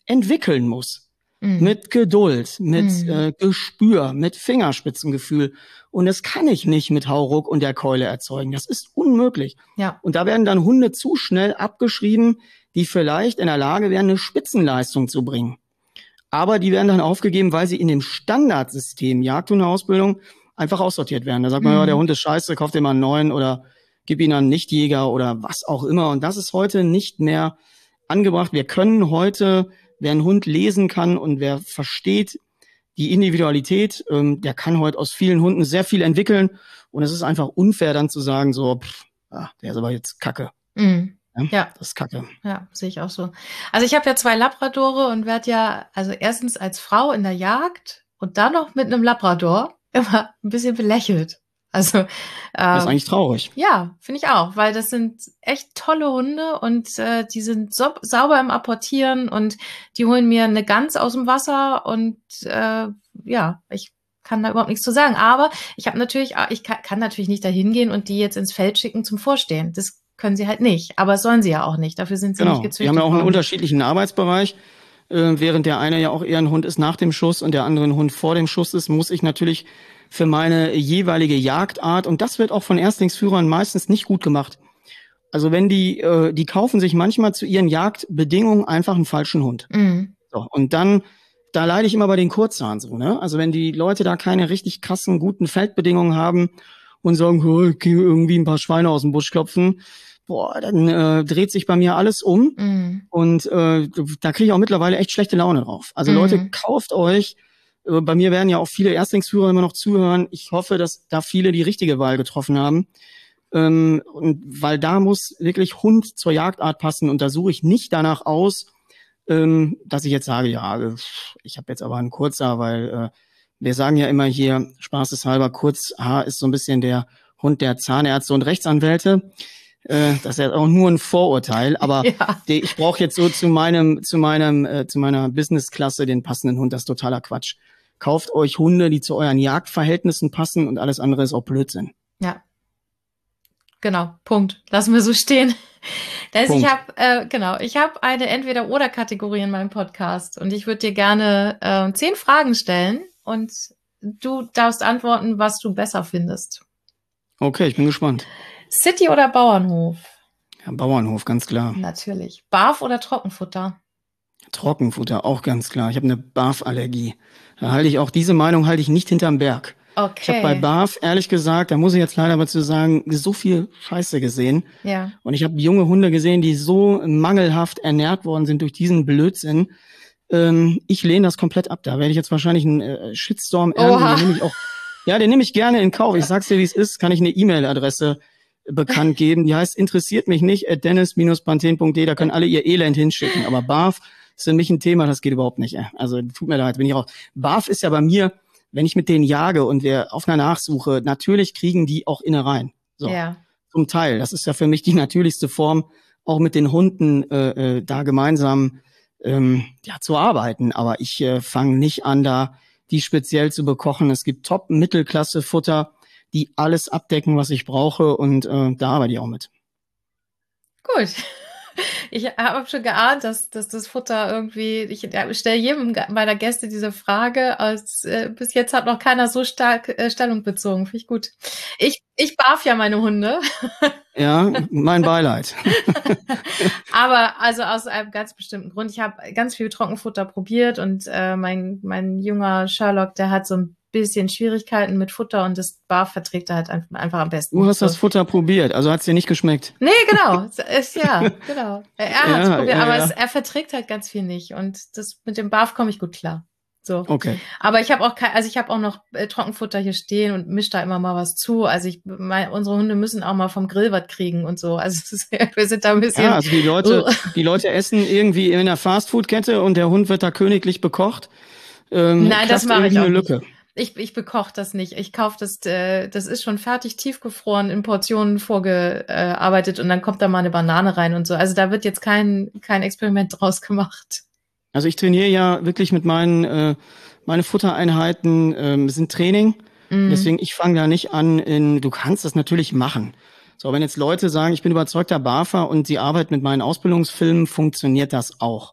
entwickeln muss. Mhm. Mit Geduld, mit Mhm. äh, Gespür, mit Fingerspitzengefühl. Und das kann ich nicht mit Hauruck und der Keule erzeugen. Das ist unmöglich. Ja. Und da werden dann Hunde zu schnell abgeschrieben, die vielleicht in der Lage wären, eine Spitzenleistung zu bringen. Aber die werden dann aufgegeben, weil sie in dem Standardsystem Jagdhundeausbildung einfach aussortiert werden. Da sagt man, Mhm. ja, der Hund ist scheiße, kauft dir mal einen neuen oder gib ihn an einen Nichtjäger oder was auch immer. Und das ist heute nicht mehr angebracht. Wir können heute, wer einen Hund lesen kann und wer versteht die Individualität, ähm, der kann heute aus vielen Hunden sehr viel entwickeln. Und es ist einfach unfair dann zu sagen, so, pff, ah, der ist aber jetzt Kacke. Mhm. Ja, Ja. das ist Kacke. Ja, sehe ich auch so. Also ich habe ja zwei Labradore und werde ja, also erstens als Frau in der Jagd und dann noch mit einem Labrador immer ein bisschen belächelt. Also ähm, Das ist eigentlich traurig. Ja, finde ich auch, weil das sind echt tolle Hunde und äh, die sind so, sauber im Apportieren und die holen mir eine Gans aus dem Wasser und äh, ja, ich kann da überhaupt nichts zu sagen. Aber ich habe natürlich, ich kann, kann natürlich nicht dahin gehen und die jetzt ins Feld schicken zum Vorstehen. Das können sie halt nicht, aber sollen sie ja auch nicht. Dafür sind sie Genau. nicht gezüchtet Die haben ja auch einen worden. unterschiedlichen Arbeitsbereich. Äh, während der eine ja auch eher ein Hund ist nach dem Schuss und der andere ein Hund vor dem Schuss ist, muss ich natürlich für meine jeweilige Jagdart, und das wird auch von Erstlingsführern meistens nicht gut gemacht. Also wenn die, äh, die kaufen sich manchmal zu ihren Jagdbedingungen einfach einen falschen Hund. Mhm. So, und dann, da leide ich immer bei den Kurzhahn so, ne? Also wenn die Leute da keine richtig krassen, guten Feldbedingungen haben und sagen, oh, ich gehe irgendwie ein paar Schweine aus dem Busch klopfen, boah, dann äh, dreht sich bei mir alles um. Mhm. Und äh, da kriege ich auch mittlerweile echt schlechte Laune drauf. Also Mhm. Leute, kauft euch. Äh, bei mir werden ja auch viele Erstlingsführer immer noch zuhören. Ich hoffe, dass da viele die richtige Wahl getroffen haben. Ähm, und weil da muss wirklich Hund zur Jagdart passen. Und da suche ich nicht danach aus, ähm, dass ich jetzt sage, ja, ich habe jetzt aber einen Kurzhaar, weil äh, wir sagen ja immer hier, spaßeshalber, Kurzhaar ist so ein bisschen der Hund der Zahnärzte und Rechtsanwälte. Äh, das ist ja auch nur ein Vorurteil, aber Ja. die, ich brauche jetzt so zu meinem, zu meinem, äh, zu meiner Businessklasse den passenden Hund. Das ist totaler Quatsch. Kauft euch Hunde, die zu euren Jagdverhältnissen passen und alles andere ist auch Blödsinn. Ja. Genau, Punkt. Lassen wir so stehen. Das, Punkt. ich habe äh, genau, ich habe eine Entweder-oder-Kategorie in meinem Podcast und ich würde dir gerne äh, zehn Fragen stellen und du darfst antworten, was du besser findest. Okay, ich bin gespannt. City oder Bauernhof? Ja, Bauernhof, ganz klar. Natürlich. Barf oder Trockenfutter? Trockenfutter, auch ganz klar. Ich habe eine Barf-Allergie. Da halte ich auch diese Meinung halte ich nicht hinterm Berg. Okay. Ich habe bei Barf, ehrlich gesagt, da muss ich jetzt leider aber zu sagen, so viel Scheiße gesehen. Ja. Und ich habe junge Hunde gesehen, die so mangelhaft ernährt worden sind durch diesen Blödsinn. Ähm, ich lehne das komplett ab. Da werde ich jetzt wahrscheinlich einen äh, Shitstorm ernten. Oha. Den nehme ich auch, ja, den nehme ich gerne in Kauf. Ich sag's dir, wie es ist. Kann ich eine E-Mail-Adresse bekannt geben. Die heißt interessiert mich nicht at dennis Bindestrich panthen Punkt de. Da können alle ihr Elend hinschicken. Aber Barf ist für mich ein Thema, das geht überhaupt nicht. Also tut mir leid, bin ich raus. Barf ist ja bei mir, wenn ich mit denen jage und wir auf einer Nachsuche, natürlich kriegen die auch Innereien. So, Ja. zum Teil. Das ist ja für mich die natürlichste Form, auch mit den Hunden äh, äh, da gemeinsam ähm, ja, zu arbeiten. Aber ich äh, fange nicht an, da die speziell zu bekochen. Es gibt Top-Mittelklasse-Futter, die alles abdecken, was ich brauche, und äh, da arbeite ich auch mit. Gut. Ich habe schon geahnt, dass, dass das Futter irgendwie, ich stelle jedem meiner Gäste diese Frage, als äh, bis jetzt hat noch keiner so stark äh, Stellung bezogen. Finde ich gut. Ich, ich barf ja meine Hunde. Ja, mein Beileid. Aber also aus einem ganz bestimmten Grund. Ich habe ganz viel Trockenfutter probiert und äh, mein, mein junger Sherlock, der hat so ein bisschen Schwierigkeiten mit Futter und das Barf verträgt er halt einfach am besten. Du hast so. das Futter probiert, also hat es dir nicht geschmeckt? Nee, genau. Ist, ja, genau. Er, er hat es Ja, probiert, ja, aber ja. Es, er verträgt halt ganz viel nicht und das mit dem Barf komme ich gut klar. So. Okay. Aber ich habe auch kein, also ich habe auch noch äh, Trockenfutter hier stehen und mische da immer mal was zu. Also ich, mein, unsere Hunde müssen auch mal vom Grill was kriegen und so. Also es ist, wir sind da ein bisschen. Ja, also die Leute, die Leute essen irgendwie in einer Fastfood-Kette und der Hund wird da königlich bekocht. Ähm, Nein, das klafft mache ich irgendwie auch eine nicht. Lücke. Ich, ich bekoche das nicht. Ich kaufe das, äh, das ist schon fertig tiefgefroren, in Portionen vorgearbeitet und dann kommt da mal eine Banane rein und so. Also da wird jetzt kein, kein Experiment draus gemacht. Also ich trainiere ja wirklich mit meinen, äh, meine Futtereinheiten ähm, sind Training. Mm. Deswegen, ich fange da nicht an in, du kannst das natürlich machen. So, wenn jetzt Leute sagen, ich bin überzeugter Barfer und sie arbeiten mit meinen Ausbildungsfilmen, funktioniert das auch.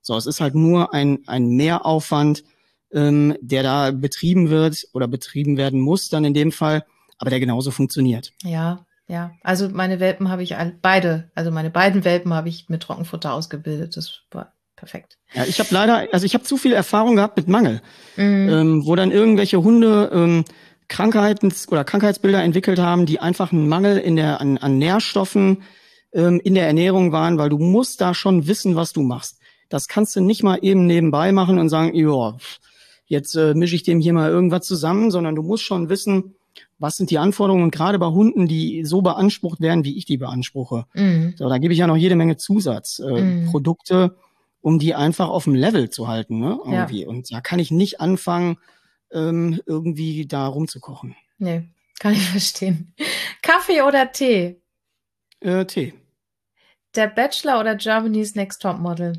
So, es ist halt nur ein, ein Mehraufwand, ähm, der da betrieben wird oder betrieben werden muss dann in dem Fall, aber der genauso funktioniert. Ja, ja. Also meine Welpen habe ich all, beide, also meine beiden Welpen habe ich mit Trockenfutter ausgebildet. Das war perfekt. Ja, ich habe leider, also ich habe zu viel Erfahrung gehabt mit Mangel, Mhm. ähm, wo dann irgendwelche Hunde ähm, Krankheiten oder Krankheitsbilder entwickelt haben, die einfach ein Mangel in der an, an Nährstoffen ähm, in der Ernährung waren, weil du musst da schon wissen, was du machst. Das kannst du nicht mal eben nebenbei machen und sagen, ja, jetzt äh, mische ich dem hier mal irgendwas zusammen, sondern du musst schon wissen, was sind die Anforderungen, und gerade bei Hunden, die so beansprucht werden, wie ich die beanspruche. Mhm. So, da gebe ich ja noch jede Menge Zusatzprodukte, äh, mhm. um die einfach auf dem Level zu halten, ne? Irgendwie. Ja. Und da kann ich nicht anfangen, ähm, irgendwie da rumzukochen. Nee, kann ich verstehen. Kaffee oder Tee? Äh, Tee. Der Bachelor oder Germany's Next Topmodel?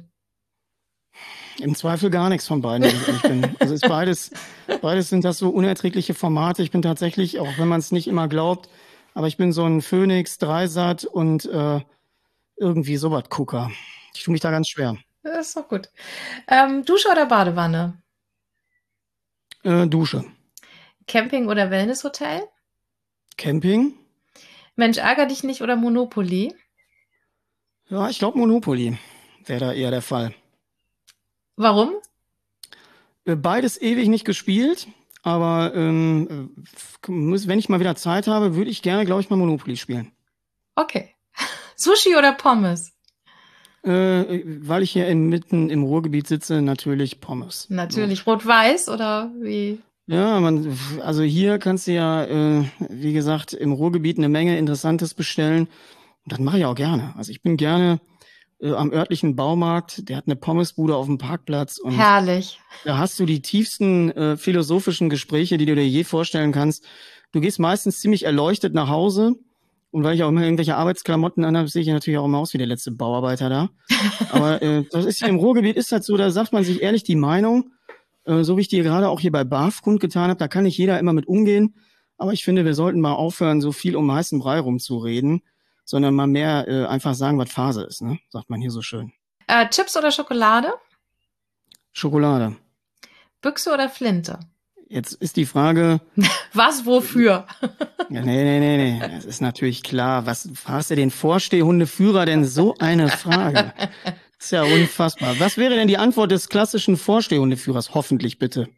Im Zweifel gar nichts von beiden, wenn ich ehrlich bin. Also ist beides, beides sind das so unerträgliche Formate. Ich bin tatsächlich, auch wenn man es nicht immer glaubt, aber ich bin so ein Phoenix, Dreisat und äh, irgendwie sowas Gucker. Ich tue mich da ganz schwer. Das ist doch gut. Ähm, Dusche oder Badewanne? Äh, Dusche. Camping oder Wellnesshotel? Camping. Mensch, ärger dich nicht oder Monopoly? Ja, ich glaube Monopoly wäre da eher der Fall. Warum? Beides ewig nicht gespielt, aber ähm, wenn ich mal wieder Zeit habe, würde ich gerne, glaube ich, mal Monopoly spielen. Okay. Sushi oder Pommes? Äh, weil ich hier in, mitten im Ruhrgebiet sitze, natürlich Pommes. Natürlich. Rot-Weiß oder wie? Ja, man, also hier kannst du ja, äh, wie gesagt, im Ruhrgebiet eine Menge Interessantes bestellen. Und das mache ich auch gerne. Also ich bin gerne äh, am örtlichen Baumarkt, der hat eine Pommesbude auf dem Parkplatz. Und herrlich. Da hast du die tiefsten äh, philosophischen Gespräche, die du dir je vorstellen kannst. Du gehst meistens ziemlich erleuchtet nach Hause. Und weil ich auch immer irgendwelche Arbeitsklamotten anhabe, sehe ich natürlich auch immer aus wie der letzte Bauarbeiter da. Aber äh, das ist hier im Ruhrgebiet ist das so, da sagt man sich ehrlich die Meinung, äh, so wie ich dir gerade auch hier bei B A F kundgetan habe, da kann nicht jeder immer mit umgehen. Aber ich finde, wir sollten mal aufhören, so viel um heißen Brei rumzureden, sondern mal mehr äh, einfach sagen, was Phase ist, ne? Sagt man hier so schön. Äh, Chips oder Schokolade? Schokolade. Büchse oder Flinte? Jetzt ist die Frage... Was, wofür? Ja, nee, nee, nee, nee. Das ist natürlich klar. Was fragst du den Vorstehhundeführer denn so eine Frage? Das ist ja unfassbar. Was wäre denn die Antwort des klassischen Vorstehhundeführers? Hoffentlich bitte.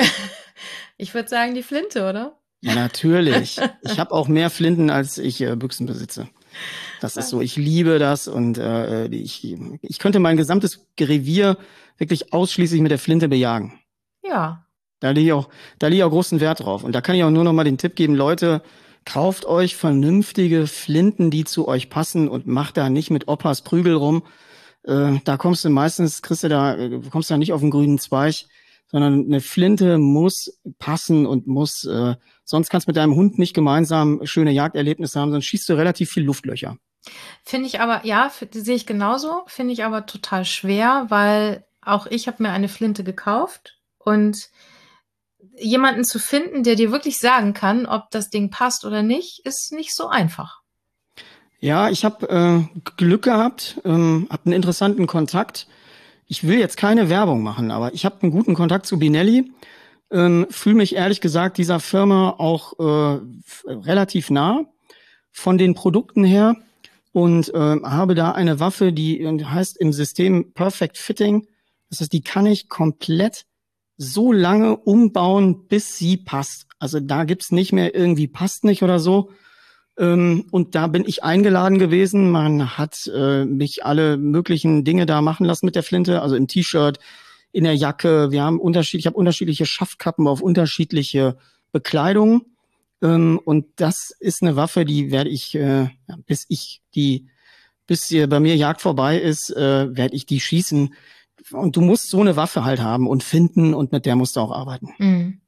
Ich würde sagen die Flinte, oder? Ja, natürlich. Ich habe auch mehr Flinten, als ich äh, Büchsen besitze. Das ist so. Ich liebe das und äh, ich, ich könnte mein gesamtes Revier wirklich ausschließlich mit der Flinte bejagen. Ja. Da liege ich auch, da liege ich auch großen Wert drauf. Und da kann ich auch nur noch mal den Tipp geben, Leute, kauft euch vernünftige Flinten, die zu euch passen, und macht da nicht mit Opas Prügel rum. Äh, da kommst du meistens, kriegst du da, kommst du da nicht auf den grünen Zweig, sondern eine Flinte muss passen und muss, äh, sonst kannst du mit deinem Hund nicht gemeinsam schöne Jagderlebnisse haben, sonst schießt du relativ viel Luftlöcher. Finde ich aber, ja, sehe ich genauso, finde ich aber total schwer, weil auch ich habe mir eine Flinte gekauft und jemanden zu finden, der dir wirklich sagen kann, ob das Ding passt oder nicht, ist nicht so einfach. Ja, ich habe äh, Glück gehabt, ähm, habe einen interessanten Kontakt. Ich will jetzt keine Werbung machen, aber ich habe einen guten Kontakt zu Benelli. Ähm, fühle mich ehrlich gesagt dieser Firma auch äh, relativ nah von den Produkten her und äh, habe da eine Waffe, die heißt im System Perfect Fitting. Das heißt, die kann ich komplett so lange umbauen, bis sie passt. Also da gibt's nicht mehr irgendwie passt nicht oder so. Ähm, und da bin ich eingeladen gewesen. Man hat äh, mich alle möglichen Dinge da machen lassen mit der Flinte, also im T-Shirt, in der Jacke. Wir haben unterschiedlich, ich habe unterschiedliche Schaftkappen auf unterschiedliche Bekleidung. Ähm, und das ist eine Waffe, die werde ich, äh, ja, bis ich die, bis hier bei mir Jagd vorbei ist, äh, werde ich die schießen. Und du musst so eine Waffe halt haben und finden, und mit der musst du auch arbeiten. Mhm.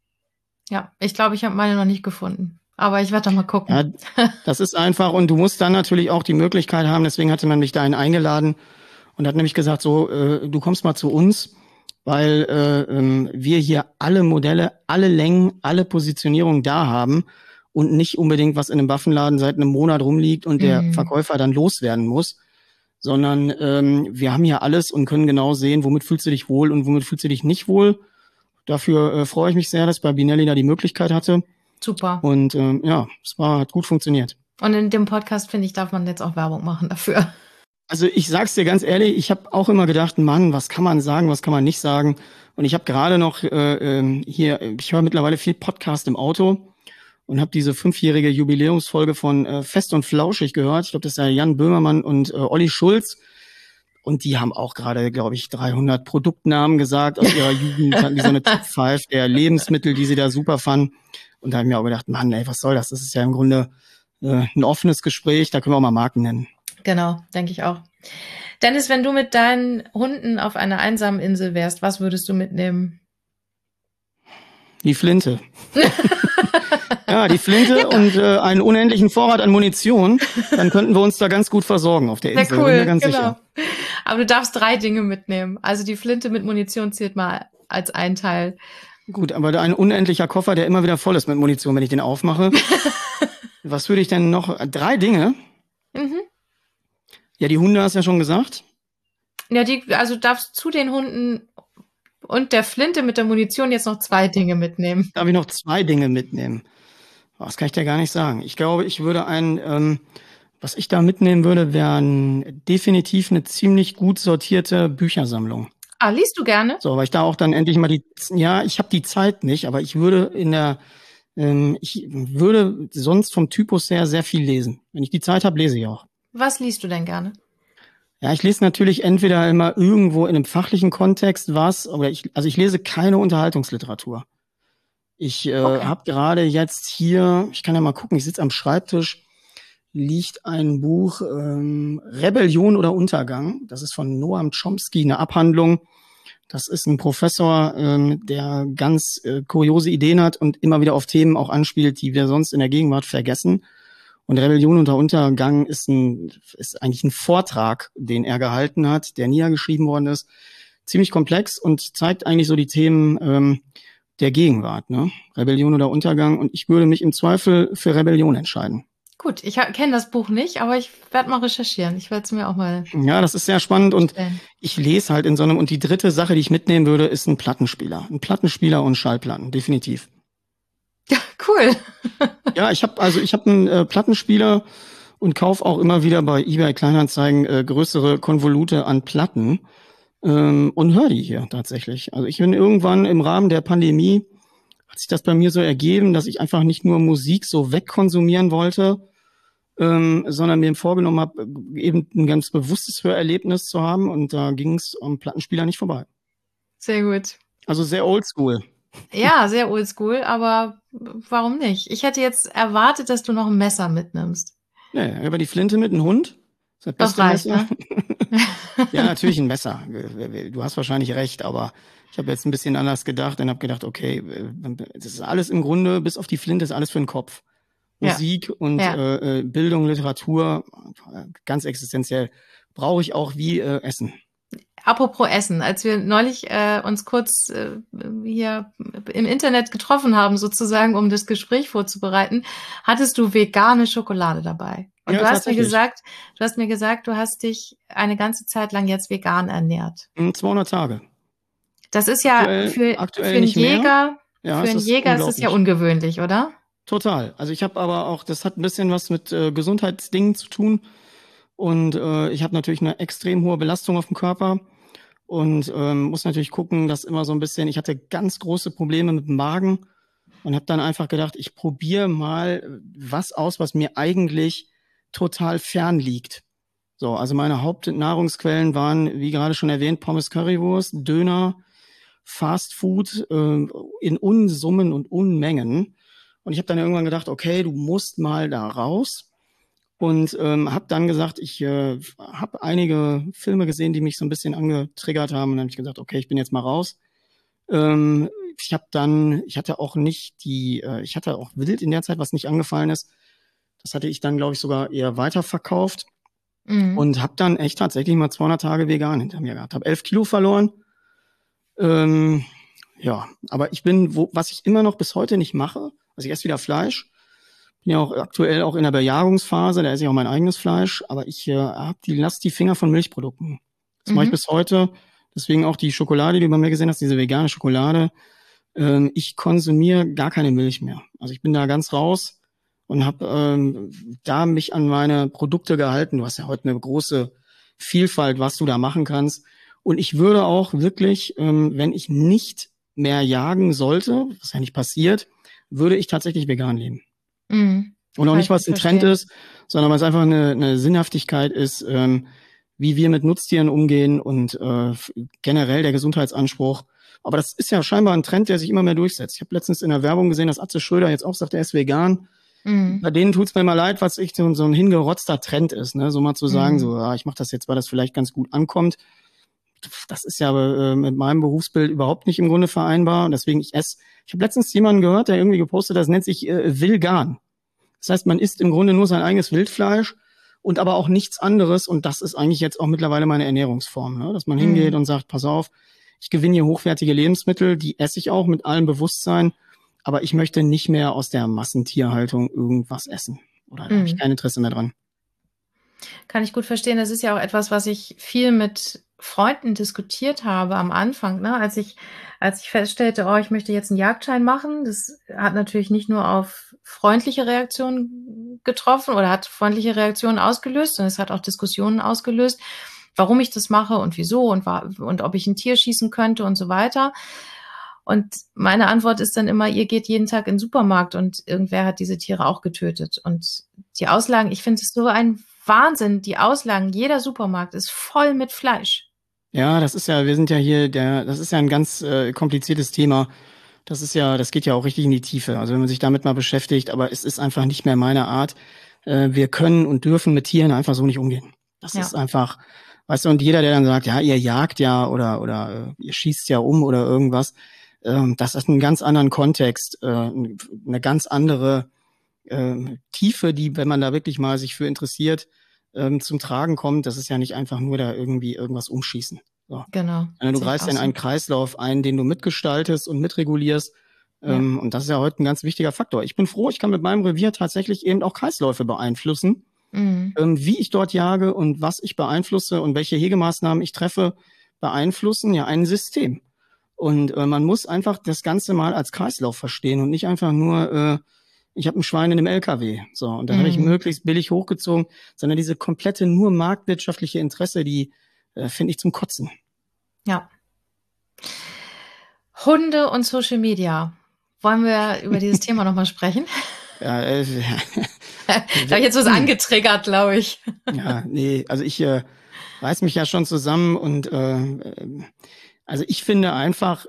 Ja, ich glaube, ich habe meine noch nicht gefunden. Aber ich werde doch mal gucken. Ja, das ist einfach. Und du musst dann natürlich auch die Möglichkeit haben, deswegen hatte man mich dahin eingeladen und hat nämlich gesagt, so, äh, du kommst mal zu uns, weil äh, ähm, wir hier alle Modelle, alle Längen, alle Positionierungen da haben und nicht unbedingt was in einem Waffenladen seit einem Monat rumliegt und der Mhm. Verkäufer dann loswerden muss. sondern ähm, wir haben hier alles und können genau sehen, womit fühlst du dich wohl und womit fühlst du dich nicht wohl. Dafür äh, freue ich mich sehr, dass ich bei Binelli da die Möglichkeit hatte. Super. Und ähm, ja, es war, hat gut funktioniert. Und in dem Podcast, finde ich, darf man jetzt auch Werbung machen dafür. Also ich sag's dir ganz ehrlich, ich habe auch immer gedacht, Mann, was kann man sagen, was kann man nicht sagen? Und ich habe gerade noch äh, hier, ich höre mittlerweile viel Podcast im Auto und habe diese fünfjährige Jubiläumsfolge von äh, Fest und Flauschig gehört. Ich glaube, das ist ja Jan Böhmermann und äh, Olli Schulz. Und die haben auch gerade, glaube ich, dreihundert Produktnamen gesagt aus ihrer Jugend. Hatten die so eine Top fünf der Lebensmittel, die sie da super fanden. Und da habe ich mir auch gedacht, Mann, ey, was soll das? Das ist ja im Grunde äh, ein offenes Gespräch. Da können wir auch mal Marken nennen. Genau, denke ich auch. Dennis, wenn du mit deinen Hunden auf einer einsamen Insel wärst, was würdest du mitnehmen? Die Flinte. Ja, die Flinte ja. und äh, einen unendlichen Vorrat an Munition. Dann könnten wir uns da ganz gut versorgen auf der Insel. Sehr cool, bin mir ganz genau. sicher. Aber du darfst drei Dinge mitnehmen. Also die Flinte mit Munition zählt mal als ein Teil. Gut, aber ein unendlicher Koffer, der immer wieder voll ist mit Munition, wenn ich den aufmache. Was würde ich denn noch? Drei Dinge? Mhm. Ja, die Hunde hast du ja schon gesagt. Ja, die, also darfst zu den Hunden und der Flinte mit der Munition jetzt noch zwei Dinge mitnehmen. Darf ich noch zwei Dinge mitnehmen? Oh, das kann ich dir gar nicht sagen. Ich glaube, ich würde ein, ähm, was ich da mitnehmen würde, wäre ein, definitiv eine ziemlich gut sortierte Büchersammlung. Ah, liest du gerne? So, weil ich da auch dann endlich mal die, ja, ich habe die Zeit nicht, aber ich würde in der, ähm, ich würde sonst vom Typus her sehr viel lesen. Wenn ich die Zeit habe, lese ich auch. Was liest du denn gerne? Ja, ich lese natürlich entweder immer irgendwo in einem fachlichen Kontext was, oder ich, also ich lese keine Unterhaltungsliteratur. Ich äh, okay. habe gerade jetzt hier, ich kann ja mal gucken, ich sitze am Schreibtisch, liegt ein Buch ähm, Rebellion oder Untergang. Das ist von Noam Chomsky, eine Abhandlung. Das ist ein Professor, ähm, der ganz äh, kuriose Ideen hat und immer wieder auf Themen auch anspielt, die wir sonst in der Gegenwart vergessen. Und Rebellion unter Untergang ist ein, ist eigentlich ein Vortrag, den er gehalten hat, der niedergeschrieben worden ist. Ziemlich komplex und zeigt eigentlich so die Themen ähm, der Gegenwart, ne? Rebellion oder Untergang. Und ich würde mich im Zweifel für Rebellion entscheiden. Gut, ich kenne das Buch nicht, aber ich werde mal recherchieren. Ich werde es mir auch mal. Ja, das ist sehr spannend und stellen. Ich lese halt in so einem. Und die dritte Sache, die ich mitnehmen würde, ist ein Plattenspieler. Ein Plattenspieler und Schallplatten, definitiv. Ja, cool. Ja, ich habe also ich habe einen äh, Plattenspieler und kaufe auch immer wieder bei eBay Kleinanzeigen äh, größere Konvolute an Platten ähm, und höre die hier tatsächlich. Also ich bin irgendwann im Rahmen der Pandemie, hat sich das bei mir so ergeben, dass ich einfach nicht nur Musik so wegkonsumieren wollte, ähm, sondern mir vorgenommen habe, eben ein ganz bewusstes Hörerlebnis zu haben und da ging es am Plattenspieler nicht vorbei. Sehr gut. Also sehr oldschool. Ja, sehr oldschool, aber warum nicht? Ich hätte jetzt erwartet, dass du noch ein Messer mitnimmst. Nee, über die Flinte mit einem Hund. Das, das reicht, Messer. Ne? Ja, natürlich ein Messer. Du hast wahrscheinlich recht, aber ich habe jetzt ein bisschen anders gedacht und habe gedacht, okay, das ist alles im Grunde, bis auf die Flinte, ist alles für den Kopf. Ja. Musik und ja. äh, Bildung, Literatur, ganz existenziell. Brauche ich auch wie äh, Essen. Apropos Essen, als wir neulich äh, uns kurz äh, hier im Internet getroffen haben, sozusagen, um das Gespräch vorzubereiten, hattest du vegane Schokolade dabei. Und ja, du hast mir gesagt, du hast mir gesagt, du hast dich eine ganze Zeit lang jetzt vegan ernährt. zweihundert Tage. Das ist ja aktuell, für, aktuell für einen Jäger, ja, für einen Jäger ist es ja ungewöhnlich, oder? Total. Also ich habe aber auch, das hat ein bisschen was mit äh, Gesundheitsdingen zu tun. Und äh, ich habe natürlich eine extrem hohe Belastung auf dem Körper und ähm, muss natürlich gucken, dass immer so ein bisschen, ich hatte ganz große Probleme mit dem Magen und habe dann einfach gedacht, ich probiere mal was aus, was mir eigentlich total fern liegt. So, also meine Hauptnahrungsquellen waren, wie gerade schon erwähnt, Pommes Currywurst, Döner, Fast Food äh, in Unsummen und Unmengen. Und ich habe dann irgendwann gedacht, okay, du musst mal da raus. Und ähm, habe dann gesagt, ich äh, habe einige Filme gesehen, die mich so ein bisschen angetriggert haben. Und dann habe ich gesagt, okay, ich bin jetzt mal raus. Ähm, ich habe dann, ich hatte auch nicht die, äh, ich hatte auch Wild in der Zeit, was nicht angefallen ist. Das hatte ich dann, glaube ich, sogar eher weiterverkauft. Mhm. Und habe dann echt tatsächlich mal zweihundert Tage vegan hinter mir gehabt. Habe elf Kilo verloren. Ähm, ja, aber ich bin, wo, was ich immer noch bis heute nicht mache, also ich esse wieder Fleisch. Bin ja auch aktuell auch in der Bejagungsphase, da esse ich auch mein eigenes Fleisch, aber ich äh, hab die, lass die Finger von Milchprodukten. Das mhm. mache ich bis heute. Deswegen auch die Schokolade, die du bei mir gesehen hast, diese vegane Schokolade. Ähm, ich konsumiere gar keine Milch mehr. Also ich bin da ganz raus und habe ähm, da mich an meine Produkte gehalten. Du hast ja heute eine große Vielfalt, was du da machen kannst. Und ich würde auch wirklich, ähm, wenn ich nicht mehr jagen sollte, was ja nicht passiert, würde ich tatsächlich vegan leben. Mhm. Und auch nicht, was ein Trend ist, sondern was einfach eine, eine Sinnhaftigkeit ist, ähm, wie wir mit Nutztieren umgehen und äh, generell der Gesundheitsanspruch. Aber das ist ja scheinbar ein Trend, der sich immer mehr durchsetzt. Ich habe letztens in der Werbung gesehen, dass Atze Schröder jetzt auch sagt, er ist vegan. Mhm. Bei denen tut's mir immer leid, was echt so, so ein hingerotzter Trend ist, ne? So mal zu sagen, mhm. so, ja, ich mache das jetzt, weil das vielleicht ganz gut ankommt. Das ist ja äh, mit meinem Berufsbild überhaupt nicht im Grunde vereinbar. Und deswegen, ich esse. Ich habe letztens jemanden gehört, der irgendwie gepostet hat, das nennt sich äh, Vegan. Das heißt, man isst im Grunde nur sein eigenes Wildfleisch und aber auch nichts anderes. Und das ist eigentlich jetzt auch mittlerweile meine Ernährungsform, ne? Dass man hingeht mhm. und sagt, pass auf, ich gewinne hier hochwertige Lebensmittel, die esse ich auch mit allem Bewusstsein. Aber ich möchte nicht mehr aus der Massentierhaltung irgendwas essen. Oder da mhm. habe ich kein Interesse mehr dran. Kann ich gut verstehen. Das ist ja auch etwas, was ich viel mit Freunden diskutiert habe am Anfang, ne? Als ich, als ich feststellte, oh, ich möchte jetzt einen Jagdschein machen. Das hat natürlich nicht nur auf freundliche Reaktionen getroffen oder hat freundliche Reaktionen ausgelöst, sondern es hat auch Diskussionen ausgelöst, warum ich das mache und wieso und, und ob ich ein Tier schießen könnte und so weiter. Und meine Antwort ist dann immer, ihr geht jeden Tag in den Supermarkt und irgendwer hat diese Tiere auch getötet. Und die Auslagen, ich finde es so ein Wahnsinn, die Auslagen, jeder Supermarkt ist voll mit Fleisch. Ja, das ist ja, wir sind ja hier, der, das ist ja ein ganz äh, kompliziertes Thema. Das ist ja, das geht ja auch richtig in die Tiefe. Also wenn man sich damit mal beschäftigt, aber es ist einfach nicht mehr meine Art. Äh, wir können und dürfen mit Tieren einfach so nicht umgehen. Das ja. ist einfach, weißt du, und jeder, der dann sagt, ja, ihr jagt ja oder oder äh, ihr schießt ja um oder irgendwas, äh, das ist einen ganz anderen Kontext, äh, eine ganz andere äh, Tiefe, die, wenn man da wirklich mal sich für interessiert, ähm, zum Tragen kommt. Das ist ja nicht einfach nur da irgendwie irgendwas umschießen. So. Genau. Du greifst ja in einen Kreislauf ein, den du mitgestaltest und mitregulierst. Ja. Ähm, und das ist ja heute ein ganz wichtiger Faktor. Ich bin froh, ich kann mit meinem Revier tatsächlich eben auch Kreisläufe beeinflussen. Mhm. Ähm, wie ich dort jage und was ich beeinflusse und welche Hegemaßnahmen ich treffe, beeinflussen ja ein System. Und äh, man muss einfach das Ganze mal als Kreislauf verstehen und nicht einfach nur äh, ich habe ein Schwein in einem L K W, so, und dann mm. habe ich möglichst billig hochgezogen, sondern diese komplette nur marktwirtschaftliche Interesse, die äh, finde ich zum Kotzen. Ja. Hunde und Social Media. Wollen wir über dieses Thema nochmal sprechen? Ja, äh, da habe ich jetzt was angetriggert, glaube ich. Ja, nee, also ich äh, reiß mich ja schon zusammen und äh, also ich finde einfach,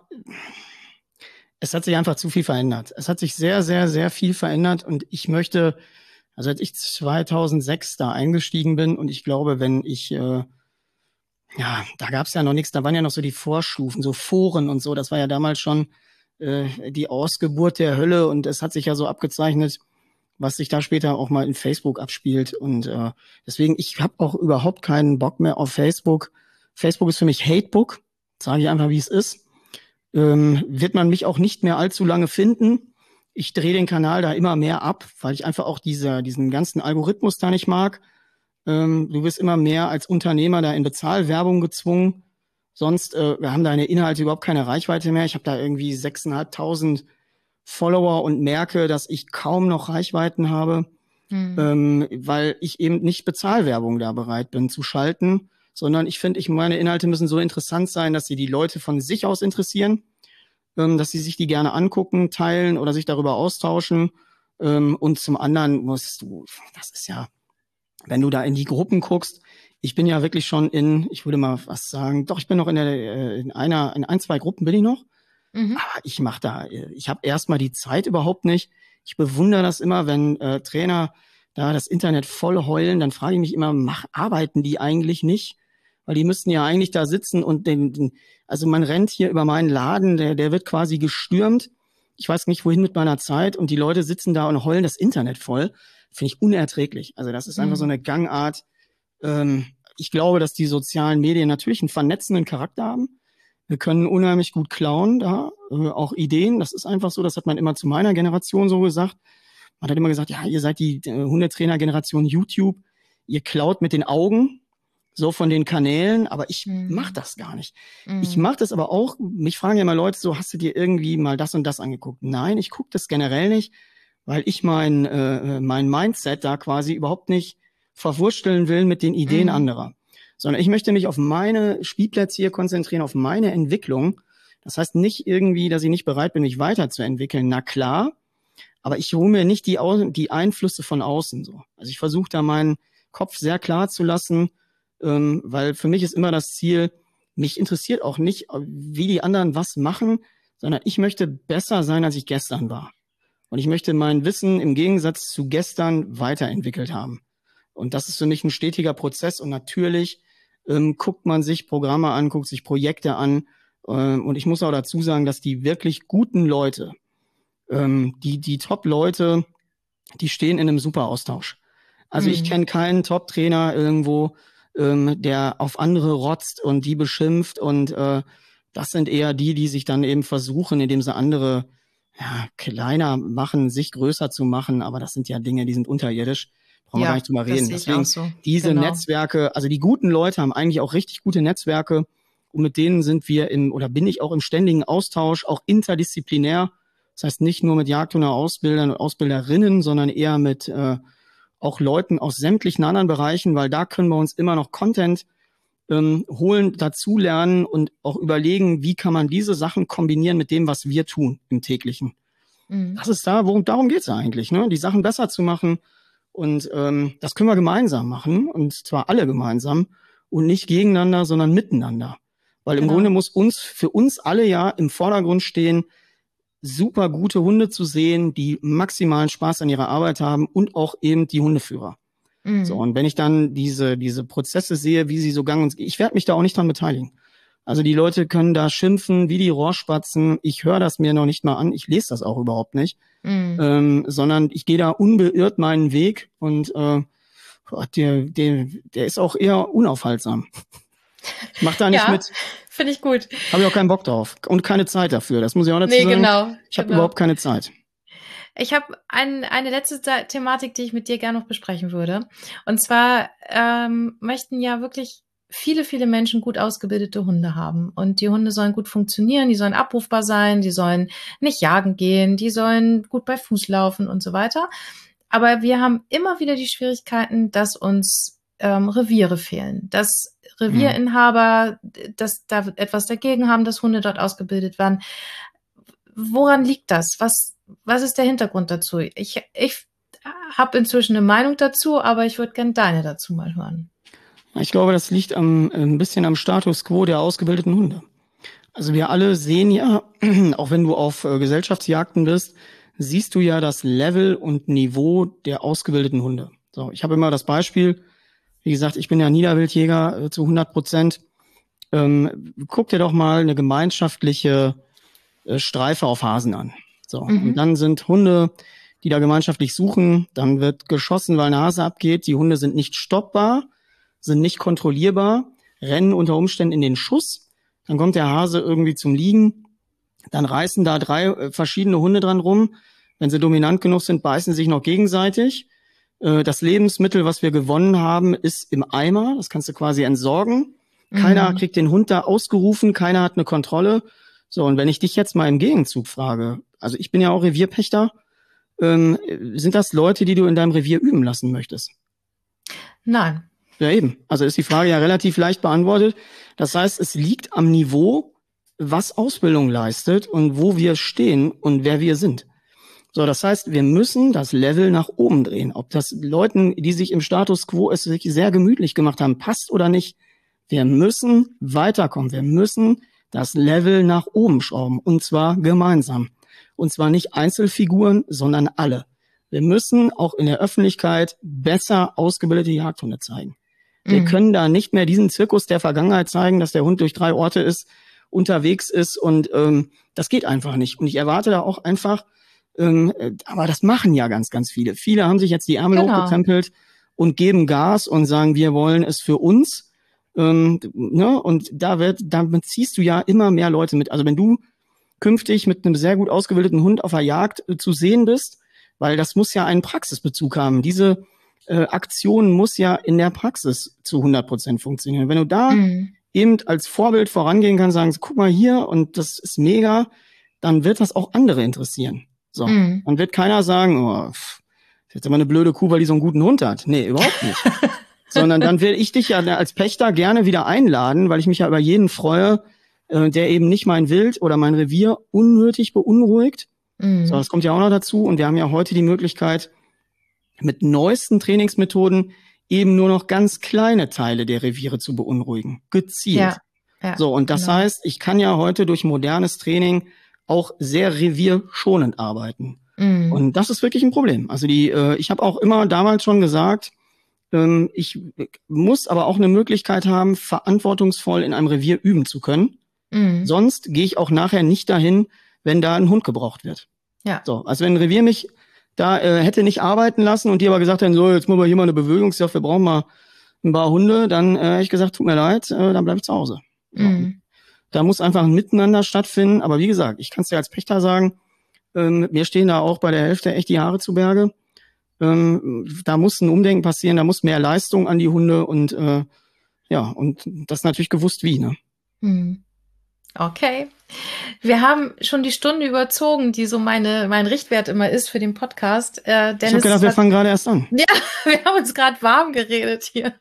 es hat sich einfach zu viel verändert. Es hat sich sehr, sehr, sehr viel verändert und ich möchte, also als ich zweitausendsechs da eingestiegen bin und ich glaube, wenn ich, äh, ja, da gab es ja noch nichts, da waren ja noch so die Vorstufen, so Foren und so, das war ja damals schon äh, die Ausgeburt der Hölle und es hat sich ja so abgezeichnet, was sich da später auch mal in Facebook abspielt und äh, deswegen, ich habe auch überhaupt keinen Bock mehr auf Facebook. Facebook ist für mich Hatebook, sage ich einfach, wie es ist. Ähm, wird man mich auch nicht mehr allzu lange finden. Ich drehe den Kanal da immer mehr ab, weil ich einfach auch diese, diesen ganzen Algorithmus da nicht mag. Ähm, du wirst immer mehr als Unternehmer da in Bezahlwerbung gezwungen. Sonst äh, wir haben deine Inhalte überhaupt keine Reichweite mehr. Ich habe da irgendwie sechstausendfünfhundert Follower und merke, dass ich kaum noch Reichweiten habe, hm. ähm, weil ich eben nicht Bezahlwerbung da bereit bin zu schalten. Sondern ich finde, ich meine Inhalte müssen so interessant sein, dass sie die Leute von sich aus interessieren, ähm, dass sie sich die gerne angucken, teilen oder sich darüber austauschen. Ähm, und zum anderen musst du, das ist ja, wenn du da in die Gruppen guckst, ich bin ja wirklich schon in, ich würde mal was sagen, doch, ich bin noch in der, in einer, in ein, zwei Gruppen bin ich noch. Mhm. Aber ich mache da, ich habe erstmal die Zeit überhaupt nicht. Ich bewundere das immer, wenn äh, Trainer da das Internet voll heulen, dann frage ich mich immer, mach, arbeiten die eigentlich nicht? Weil die müssten ja eigentlich da sitzen und den, den, also man rennt hier über meinen Laden, der, der wird quasi gestürmt. Ich weiß nicht, wohin mit meiner Zeit und die Leute sitzen da und heulen das Internet voll. Finde ich unerträglich. Also das ist einfach mhm. so eine Gangart. Ähm, ich glaube, dass die sozialen Medien natürlich einen vernetzenden Charakter haben. Wir können unheimlich gut klauen da, äh, auch Ideen. Das ist einfach so, das hat man immer zu meiner Generation so gesagt. Man hat immer gesagt, ja, ihr seid die äh, Hundetrainer-Generation YouTube, ihr klaut mit den Augen, so von den Kanälen, aber ich mhm. mache das gar nicht. Mhm. Ich mache das aber auch, mich fragen ja mal Leute so, hast du dir irgendwie mal das und das angeguckt? Nein, ich gucke das generell nicht, weil ich mein, äh, mein Mindset da quasi überhaupt nicht verwursteln will mit den Ideen mhm. anderer. Sondern ich möchte mich auf meine Spielplätze hier konzentrieren, auf meine Entwicklung. Das heißt nicht irgendwie, dass ich nicht bereit bin, mich weiterzuentwickeln. Na klar, aber ich hole mir nicht die, die Einflüsse von außen so. Also ich versuche da meinen Kopf sehr klar zu lassen, ähm, weil für mich ist immer das Ziel, mich interessiert auch nicht, wie die anderen was machen, sondern ich möchte besser sein, als ich gestern war. Und ich möchte mein Wissen im Gegensatz zu gestern weiterentwickelt haben. Und das ist für mich ein stetiger Prozess. Und natürlich ähm, guckt man sich Programme an, guckt sich Projekte an. Ähm, und ich muss auch dazu sagen, dass die wirklich guten Leute, ähm, die die Top-Leute, die stehen in einem super Austausch. Also mhm. ich kenne keinen Top-Trainer irgendwo, ähm, der auf andere rotzt und die beschimpft. Und äh, das sind eher die, die sich dann eben versuchen, indem sie andere ja, kleiner machen, sich größer zu machen. Aber das sind ja Dinge, die sind unterirdisch. Brauchen wir gar nicht drüber reden. Deswegen so. diese genau. Netzwerke, also die guten Leute haben eigentlich auch richtig gute Netzwerke und mit denen sind wir im, oder bin ich auch im ständigen Austausch, auch interdisziplinär. Das heißt nicht nur mit Jagdhunde-Ausbildern und Ausbilderinnen, sondern eher mit äh, auch Leuten aus sämtlichen anderen Bereichen, weil da können wir uns immer noch Content ähm, holen, dazulernen und auch überlegen, wie kann man diese Sachen kombinieren mit dem, was wir tun im täglichen. Mhm. Das ist da, worum darum geht's eigentlich, ne? Die Sachen besser zu machen. Und ähm, das können wir gemeinsam machen, und zwar alle gemeinsam und nicht gegeneinander, sondern miteinander. Weil im genau. Grunde muss uns für uns alle ja im Vordergrund stehen, super gute Hunde zu sehen, die maximalen Spaß an ihrer Arbeit haben und auch eben die Hundeführer. Mhm. So, und wenn ich dann diese diese Prozesse sehe, wie sie so gang und ich werde mich da auch nicht dran beteiligen. Also die Leute können da schimpfen wie die Rohrspatzen. Ich höre das mir noch nicht mal an. Ich lese das auch überhaupt nicht. Mhm. Ähm, sondern ich gehe da unbeirrt meinen Weg und äh, der, der, der ist auch eher unaufhaltsam. Ich mach da nicht ja, mit. Finde ich gut. Habe ich auch keinen Bock drauf und keine Zeit dafür. Das muss ich auch dazu nee, sagen. Genau, ich habe genau. überhaupt keine Zeit. Ich habe ein, eine letzte Thematik, die ich mit dir gerne noch besprechen würde. Und zwar ähm, möchten ja wirklich viele, viele Menschen gut ausgebildete Hunde haben. Und die Hunde sollen gut funktionieren, die sollen abrufbar sein, die sollen nicht jagen gehen, die sollen gut bei Fuß laufen und so weiter. Aber wir haben immer wieder die Schwierigkeiten, dass uns ähm, Reviere fehlen, dass Revierinhaber, dass da etwas dagegen haben, dass Hunde dort ausgebildet werden. Woran liegt das? Was, was ist der Hintergrund dazu? Ich, ich habe inzwischen eine Meinung dazu, aber ich würde gerne deine dazu mal hören. Ich glaube, das liegt am, ein bisschen am Status quo der ausgebildeten Hunde. Also wir alle sehen ja, auch wenn du auf äh, Gesellschaftsjagden bist, siehst du ja das Level und Niveau der ausgebildeten Hunde. So, ich habe immer das Beispiel, wie gesagt, ich bin ja Niederwildjäger äh, zu hundert Prozent. Ähm, guck dir doch mal eine gemeinschaftliche äh, Streife auf Hasen an. So, mhm. Und dann sind Hunde, die da gemeinschaftlich suchen, dann wird geschossen, weil eine Hase abgeht. Die Hunde sind nicht stoppbar, sind nicht kontrollierbar, rennen unter Umständen in den Schuss. Dann kommt der Hase irgendwie zum Liegen. Dann reißen da drei äh, verschiedene Hunde dran rum. Wenn sie dominant genug sind, beißen sich noch gegenseitig. Äh, das Lebensmittel, was wir gewonnen haben, ist im Eimer. Das kannst du quasi entsorgen. Keiner mhm. kriegt den Hund da ausgerufen. Keiner hat eine Kontrolle. So, und wenn ich dich jetzt mal im Gegenzug frage, also ich bin ja auch Revierpächter, ähm, sind das Leute, die du in deinem Revier üben lassen möchtest? Nein. Ja, eben. Also ist die Frage ja relativ leicht beantwortet. Das heißt, es liegt am Niveau, was Ausbildung leistet und wo wir stehen und wer wir sind. So, das heißt, wir müssen das Level nach oben drehen. Ob das Leuten, die sich im Status quo es sich sehr gemütlich gemacht haben, passt oder nicht. Wir müssen weiterkommen. Wir müssen das Level nach oben schrauben. Und zwar gemeinsam. Und zwar nicht Einzelfiguren, sondern alle. Wir müssen auch in der Öffentlichkeit besser ausgebildete Jagdhunde zeigen. Wir mhm. können da nicht mehr diesen Zirkus der Vergangenheit zeigen, dass der Hund durch drei Orte ist, unterwegs ist und ähm, das geht einfach nicht. Und ich erwarte da auch einfach, ähm, aber das machen ja ganz, ganz viele. Viele haben sich jetzt die Ärmel genau. hochgekrempelt und geben Gas und sagen, wir wollen es für uns. Ähm, ne? Und da wird, damit ziehst du ja immer mehr Leute mit. Also wenn du künftig mit einem sehr gut ausgebildeten Hund auf der Jagd äh, zu sehen bist, weil das muss ja einen Praxisbezug haben. Diese äh, Aktion muss ja in der Praxis zu hundert Prozent funktionieren. Wenn du da mhm. eben als Vorbild vorangehen kannst, sagen, guck mal hier und das ist mega, dann wird das auch andere interessieren. So, mhm. dann wird keiner sagen, oh, pff, ist jetzt immer eine blöde Kuh, weil die so einen guten Hund hat. Nee, überhaupt nicht. Sondern dann will ich dich ja als Pächter gerne wieder einladen, weil ich mich ja über jeden freue, äh, der eben nicht mein Wild oder mein Revier unnötig beunruhigt. Mhm. So, das kommt ja auch noch dazu. Und wir haben ja heute die Möglichkeit, mit neuesten Trainingsmethoden eben nur noch ganz kleine Teile der Reviere zu beunruhigen. Gezielt. Ja, ja, so, und das genau. heißt, ich kann ja heute durch modernes Training auch sehr revierschonend arbeiten. Mhm. Und das ist wirklich ein Problem. Also die, äh, ich habe auch immer damals schon gesagt, ähm, ich muss aber auch eine Möglichkeit haben, verantwortungsvoll in einem Revier üben zu können. Mhm. Sonst gehe ich auch nachher nicht dahin, wenn da ein Hund gebraucht wird. Ja. So, also wenn ein Revier mich da äh, hätte nicht arbeiten lassen und die aber gesagt hätten, so, jetzt machen wir hier mal eine Bewegungsjagd, wir brauchen mal ein paar Hunde, dann äh, hätte ich gesagt, tut mir leid, äh, dann bleib ich zu Hause. So. Mhm. Da muss einfach ein Miteinander stattfinden. Aber wie gesagt, ich kann es dir als Pächter sagen, ähm, mir stehen da auch bei der Hälfte echt die Haare zu Berge. Ähm, da muss ein Umdenken passieren, da muss mehr Leistung an die Hunde und äh, ja, und das ist natürlich gewusst wie, ne? Hm. Okay. Wir haben schon die Stunde überzogen, die so meine mein Richtwert immer ist für den Podcast. Äh, Dennis, ich habe gedacht, wir fangen gerade erst an. Ja, wir haben uns gerade warm geredet hier.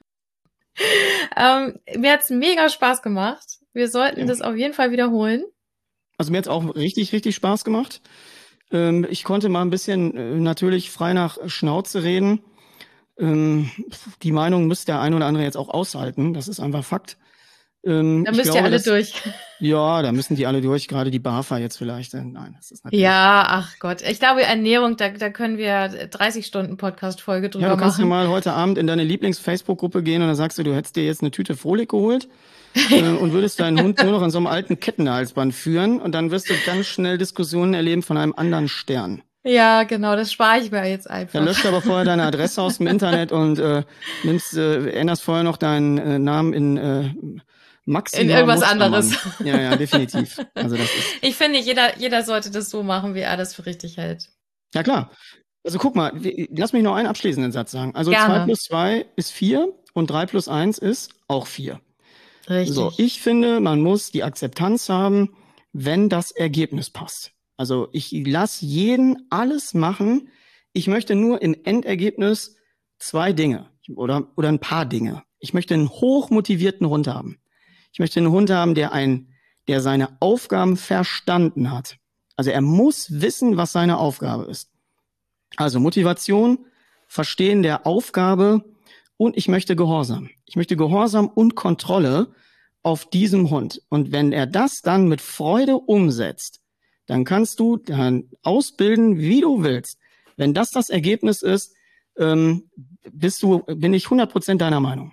ähm, mir hat's mega Spaß gemacht. Wir sollten ja. das auf jeden Fall wiederholen. Also mir hat's auch richtig, richtig Spaß gemacht. Ähm, ich konnte mal ein bisschen äh, natürlich frei nach Schnauze reden. Ähm, die Meinung müsste der ein oder andere jetzt auch aushalten. Das ist einfach Fakt. Ähm, da müsst glaube, ihr alle dass, durch. Ja, da müssen die alle durch, gerade die BAFA jetzt vielleicht. Nein, das ist natürlich. Ja, ach Gott. Ich glaube, Ernährung, da, da können wir dreißig Stunden Podcast-Folge drüber machen. Ja, du kannst machen. ja mal heute Abend in deine Lieblings-Facebook-Gruppe gehen und dann sagst du, du hättest dir jetzt eine Tüte Frohlich geholt äh, und würdest deinen Hund nur noch an so einem alten Kettenhalsband führen und dann wirst du ganz schnell Diskussionen erleben von einem anderen Stern. Ja, genau, das spare ich mir jetzt einfach. Dann löscht aber vorher deine Adresse aus dem Internet und äh, nimmst, äh, änderst vorher noch deinen äh, Namen in äh, Maxima in irgendwas Mustermann. anderes. Ja, ja, definitiv. Also das ist. Ich finde, jeder, jeder sollte das so machen, wie er das für richtig hält. Ja, klar. Also guck mal, lass mich noch einen abschließenden Satz sagen. Also Gerne. zwei plus zwei ist vier und drei plus eins ist auch vier. Richtig. So, ich finde, man muss die Akzeptanz haben, wenn das Ergebnis passt. Also ich lasse jeden alles machen. Ich möchte nur im Endergebnis zwei Dinge oder, oder ein paar Dinge. Ich möchte einen hochmotivierten Hund haben. Ich möchte einen Hund haben, der ein, der seine Aufgaben verstanden hat. Also er muss wissen, was seine Aufgabe ist. Also Motivation, Verstehen der Aufgabe und ich möchte Gehorsam. Ich möchte Gehorsam und Kontrolle auf diesem Hund. Und wenn er das dann mit Freude umsetzt, dann kannst du dann ausbilden, wie du willst. Wenn das das Ergebnis ist, ähm, bist du, bin ich hundert Prozent deiner Meinung.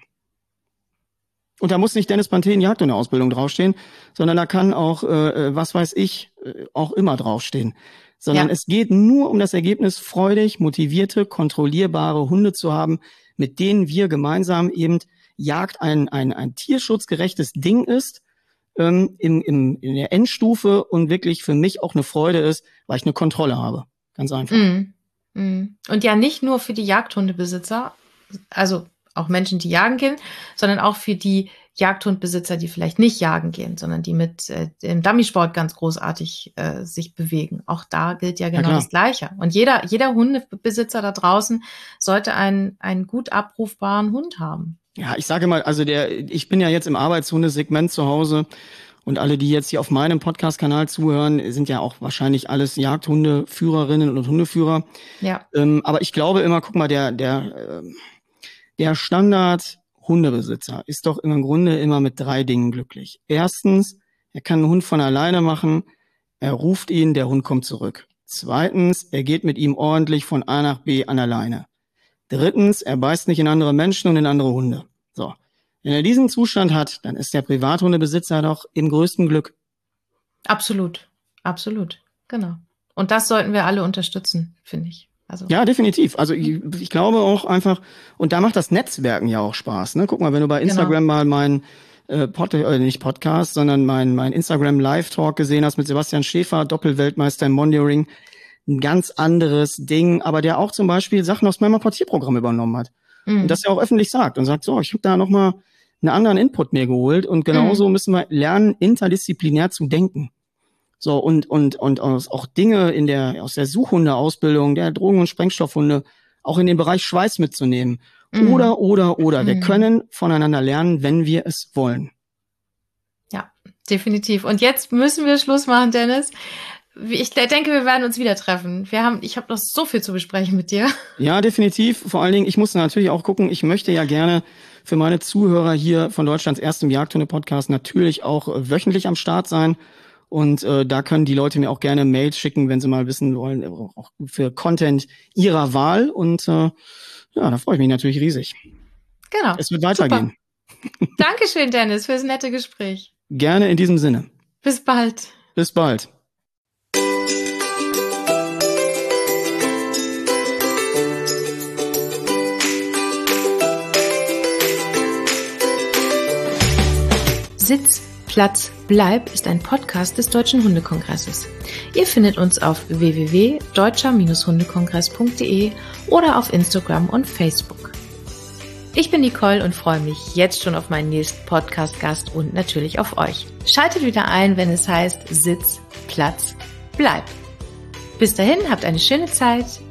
Und da muss nicht Dennis Panthen Jagd und Ausbildung draufstehen, sondern da kann auch, äh, was weiß ich, äh, auch immer draufstehen. Sondern ja. es geht nur um das Ergebnis, freudig, motivierte, kontrollierbare Hunde zu haben, mit denen wir gemeinsam eben Jagd ein, ein, ein tierschutzgerechtes Ding ist, ähm, im, im, in der Endstufe und wirklich für mich auch eine Freude ist, weil ich eine Kontrolle habe. Ganz einfach. Mm. Mm. Und ja nicht nur für die Jagdhundebesitzer, also auch Menschen, die jagen gehen, sondern auch für die Jagdhundbesitzer, die vielleicht nicht jagen gehen, sondern die mit äh, dem Dummysport ganz großartig äh, sich bewegen. Auch da gilt ja genau ja, das Gleiche. Und jeder, jeder Hundebesitzer da draußen sollte einen, einen gut abrufbaren Hund haben. Ja, ich sage mal, also der, ich bin ja jetzt im Arbeitshundesegment zu Hause und alle, die jetzt hier auf meinem Podcast-Kanal zuhören, sind ja auch wahrscheinlich alles Jagdhundeführerinnen und Hundeführer. Ja. Ähm, aber ich glaube immer, guck mal, der, der, der Standard-Hundebesitzer ist doch im Grunde immer mit drei Dingen glücklich. Erstens, er kann einen Hund von alleine machen, er ruft ihn, der Hund kommt zurück. Zweitens, er geht mit ihm ordentlich von A nach B an der Leine. Drittens, er beißt nicht in andere Menschen und in andere Hunde. So. Wenn er diesen Zustand hat, dann ist der Privathundebesitzer doch im größten Glück. Absolut. Absolut. Genau. Und das sollten wir alle unterstützen, finde ich. Also. Ja, definitiv. Also ich, ich glaube auch einfach, und da macht das Netzwerken ja auch Spaß. Ne? Guck mal, wenn du bei Instagram genau. mal meinen äh, Pod, äh, nicht Podcast, sondern mein, mein Instagram Live-Talk gesehen hast mit Sebastian Schäfer, Doppelweltmeister im Monitoring, ein ganz anderes Ding, aber der auch zum Beispiel Sachen aus meinem Apportierprogramm übernommen hat. Mhm. Und das er auch öffentlich sagt und sagt, so, ich habe da nochmal einen anderen Input mir geholt und genauso mhm. müssen wir lernen, interdisziplinär zu denken. So, und, und, und auch Dinge in der, aus der Suchhundeausbildung, der Drogen- und Sprengstoffhunde, auch in den Bereich Schweiß mitzunehmen. Mhm. Oder, oder, oder. Mhm. Wir können voneinander lernen, wenn wir es wollen. Ja, definitiv. Und jetzt müssen wir Schluss machen, Dennis. Ich denke, wir werden uns wieder treffen. Wir haben, ich habe noch so viel zu besprechen mit dir. Ja, definitiv. Vor allen Dingen, ich muss natürlich auch gucken, ich möchte ja gerne für meine Zuhörer hier von Deutschlands erstem Jagdhunde-Podcast natürlich auch äh, wöchentlich am Start sein. Und äh, da können die Leute mir auch gerne Mails schicken, wenn sie mal wissen wollen, auch für Content ihrer Wahl. Und äh, ja, da freue ich mich natürlich riesig. Genau. Es wird weitergehen. Super. Dankeschön, Dennis, fürs nette Gespräch. Gerne in diesem Sinne. Bis bald. Bis bald. Sitz, Platz, Bleib ist ein Podcast des Deutschen Hundekongresses. Ihr findet uns auf w w w punkt deutscher hundekongress punkt d e oder auf Instagram und Facebook. Ich bin Nicole und freue mich jetzt schon auf meinen nächsten Podcast-Gast und natürlich auf euch. Schaltet wieder ein, wenn es heißt Sitz, Platz, Bleib. Bis dahin, habt eine schöne Zeit.